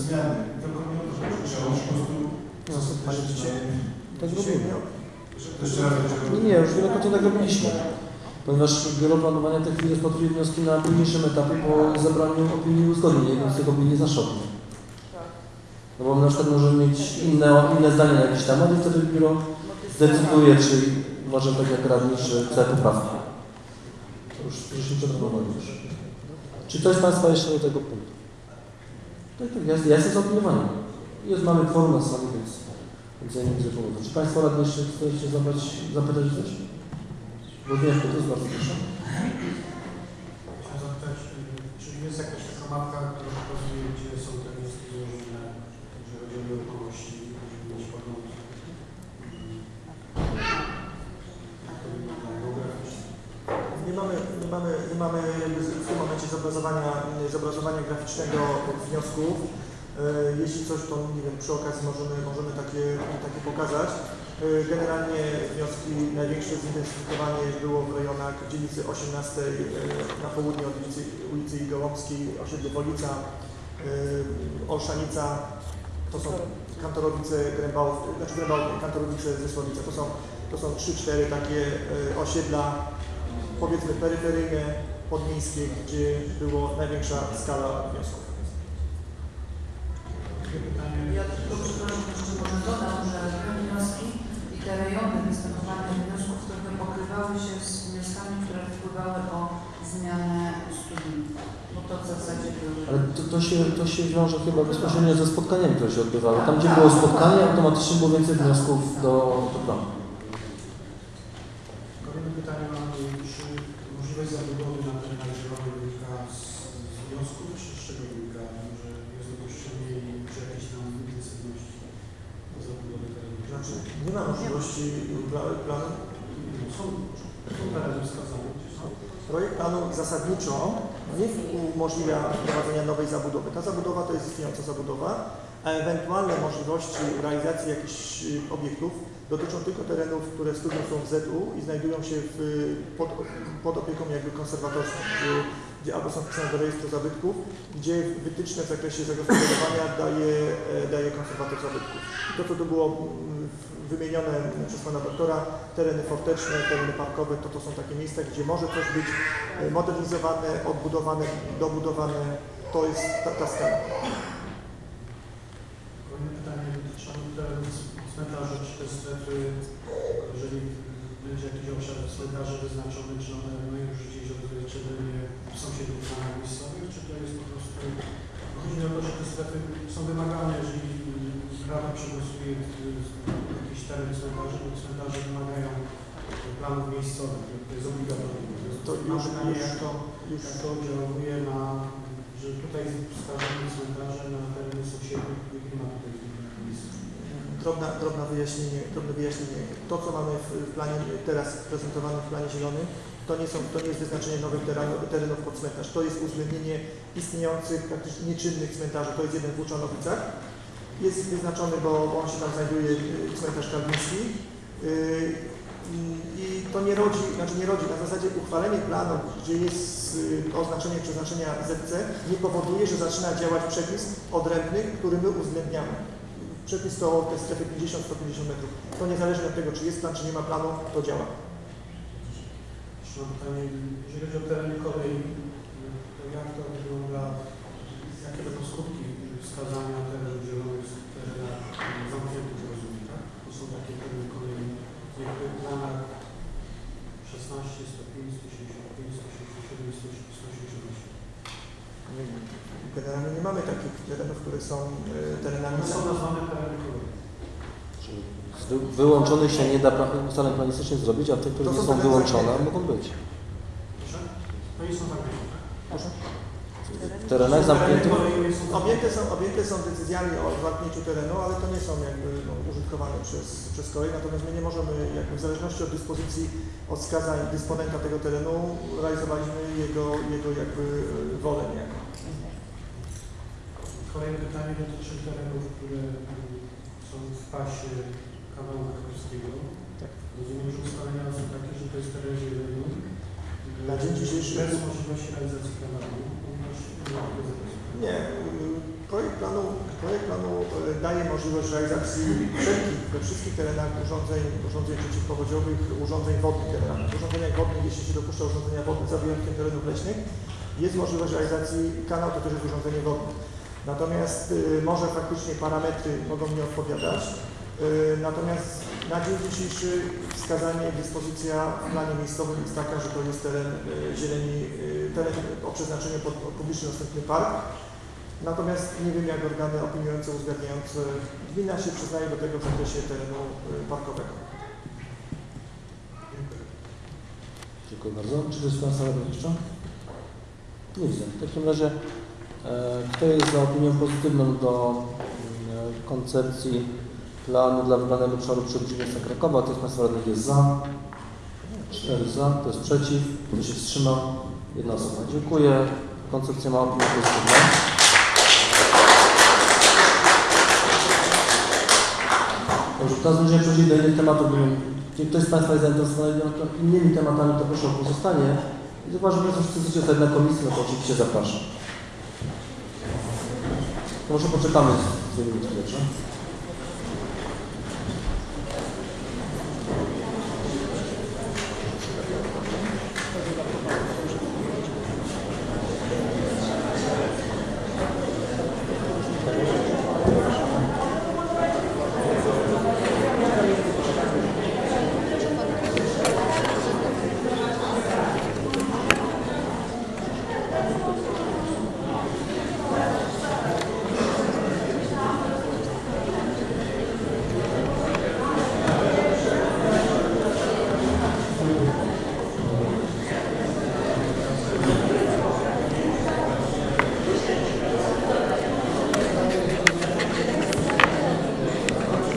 zmiany. Tylko nie o to chodzi, trzeba już po prostu zastosować Tak robimy. Jeszcze raz Nie, już wielokrotnie tak robiliśmy. Ponieważ biuro planowania tej chwili rozpatruje wnioski na późniejszym etapie po zebraniu opinii i uzgodnień. Jedną z tych opinii jest nasza opinia. No bo na przykład możemy mieć inne zdanie na jakiś temat i wtedy biuro zdecyduje, czy uważa tak jak radni, czy chce poprawki. To już żeśmy przepracowali już. Czy ktoś z Państwa jeszcze do tego punktu? Tak, ja jestem zaopiniowany. Mamy kworum na sali, więc ja nie widzę powodu. Czy Państwo radni jeszcze chcecie zapytać coś? Bo wiem, to jest bardzo proszę. Chciałem zapytać, czy jest jakaś taka mapka, która pokazuje, gdzie są te wnioski złożone, jeżeli chodzi o nieruchomości, żeby mieć podgląd geograficzny? Nie mamy w tym momencie zobrazowania graficznego wniosków. Jeśli coś, to nie wiem, przy okazji możemy takie pokazać. Generalnie wnioski największe zintensyfikowanie było w rejonach dzielnicy 18 na południe od ulicy Gołąbskiej, osiedle Wolica, Olszanica, to są Kantorowice, Kantorowice, Zysłowice, to są 3-4 takie osiedla, powiedzmy peryferyjne, podmiejskie, gdzie było największa skala wniosków. Ja tylko przepraszam, jeszcze może dodam, że te wnioski i te rejony występowania wniosków trochę pokrywały się z wnioskami, które wpływały o zmianę studium, bo to w zasadzie były... Ale to się wiąże chyba bezpośrednio ze spotkaniami, które się odbywały. Tam, gdzie było spotkanie, automatycznie było więcej wniosków do planu. Kolejne pytanie mam, czy możliwość zabudowy na terenach zielonych wynika z wniosków, czy z czego wynika, że jest dopuszczenie i czy jakieś tam intensywność do zabudowy terenu? Znaczy, nie ma możliwości planu. Są tereny wskazane. Projekt planu zasadniczo nie umożliwia prowadzenia nowej zabudowy. Ta zabudowa to jest istniejąca zabudowa, a ewentualne możliwości realizacji jakichś obiektów dotyczą tylko terenów, które w studium są w ZU i znajdują się pod opieką jakby konserwatorską, gdzie albo są wpisane do rejestru zabytków, gdzie wytyczne w zakresie zagospodarowania daje konserwator zabytków. To, co tu było wymienione przez Pana doktora, tereny forteczne, tereny parkowe, to są takie miejsca, gdzie może coś być modernizowane, odbudowane, dobudowane. To jest ta skala. Kolejne pytanie dotyczy terenów cmentarzy, czy te strefy, jeżeli będzie jakiś obszar cmentarzy wyznaczony, czy one mają już gdzieś odzwierciedlenie sąsiedów na miejscowych, czy to jest po prostu... Chodzi mi o to, że te strefy są wymagane, jeżeli Rada przegłosuje jakiś teren cmentarzy, bo cmentarze wymagają planów miejscowych, to jest obligatoryjne. To już pytanie, jak to oddziałuje na, że tutaj wskazane cmentarze na terenie sąsiednich, nie ma tutaj miejsc. Drobne wyjaśnienie. To, co mamy w planie teraz prezentowanym w planie zielonym, to nie jest wyznaczenie nowych terenów pod cmentarz. To jest uwzględnienie istniejących, praktycznie nieczynnych cmentarzy. To jest jeden w Łuczanowicach. Jest wyznaczony, bo on się tam znajduje, cmentarz Kalwiński. I to nie rodzi, na zasadzie uchwalenie planu, gdzie jest oznaczenie przeznaczenia ZC, nie powoduje, że zaczyna działać przepis odrębny, który my uwzględniamy. Przepis to te strefy 50-150 metrów. To niezależnie od tego, czy jest plan, czy nie ma planu, to działa. Jeszcze mam pytanie, jeżeli chodzi o tereny kolei, to jak to wygląda, jakie będą skutki wskazania terenów zielonych w terenach zamkniętych, rozumiem, tak? To są takie tereny kolei w niektórych planach 16, 105, 165, 167, 168. Generalnie nie mamy takich terenów, które są terenami... To są nazwane tereny kolei. Wyłączonych się nie da ustaleń planistycznie zrobić, a te, które nie są wyłączone, mogą być. Proszę? No i są zamknięte. Proszę? W terenach zamkniętych... Objęte są decyzjami o zamknięciu terenu, ale to nie są jakby użytkowane przez kolej, natomiast my nie możemy, jakby w zależności od dyspozycji, od wskazań dysponenta tego terenu, realizowaliśmy jego jakby wolę niejako. Kolejne pytanie dotyczy terenów, które są w pasie kanału Krakowskiego. Tak. Rozumiem, że ustalenia są takie, że to jest teren zielony. Na dzień dzisiejszy bez możliwości realizacji kanału. Nie. Projekt planu daje możliwość realizacji we wszystkich terenach urządzeń przeciwpowodziowych, urządzeń wodnych generalnie. W urządzeniach wodnych, jeśli się dopuszcza urządzenia wodne za wyjątkiem terenów leśnych, jest możliwość realizacji kanał, to też jest urządzenie wodne. Natomiast może faktycznie parametry mogą nie odpowiadać. Natomiast na dzień dzisiejszy wskazanie, dyspozycja w planie miejscowym jest taka, że to jest teren zieleni, teren o przeznaczeniu pod publiczny dostępny park. Natomiast nie wiem, jak organy opiniujące, uzgadniające gmina się przyznaje do tego w zakresie terenu parkowego. Dziękuję bardzo. Czy to jest Pan Radny jeszcze? Nie widzę. W takim razie kto jest za opinią pozytywną do koncepcji planu dla wybranego obszaru przybliżenia miasta Krakowa? Kto z Państwa radnych jest za? 4 za. Kto jest przeciw? Kto się wstrzymał? 1 osoba. Dziękuję. Koncepcja ma opinię pozytywną. Dobrze, teraz będziemy przechodzić do innych tematów. Jeśli ktoś z Państwa jest zainteresowany innymi tematami, to proszę o pozostanie. I zauważam, że chcecie tutaj na komisji, no to oczywiście zapraszam. To może poczekamy z 2 minuty, dobrze?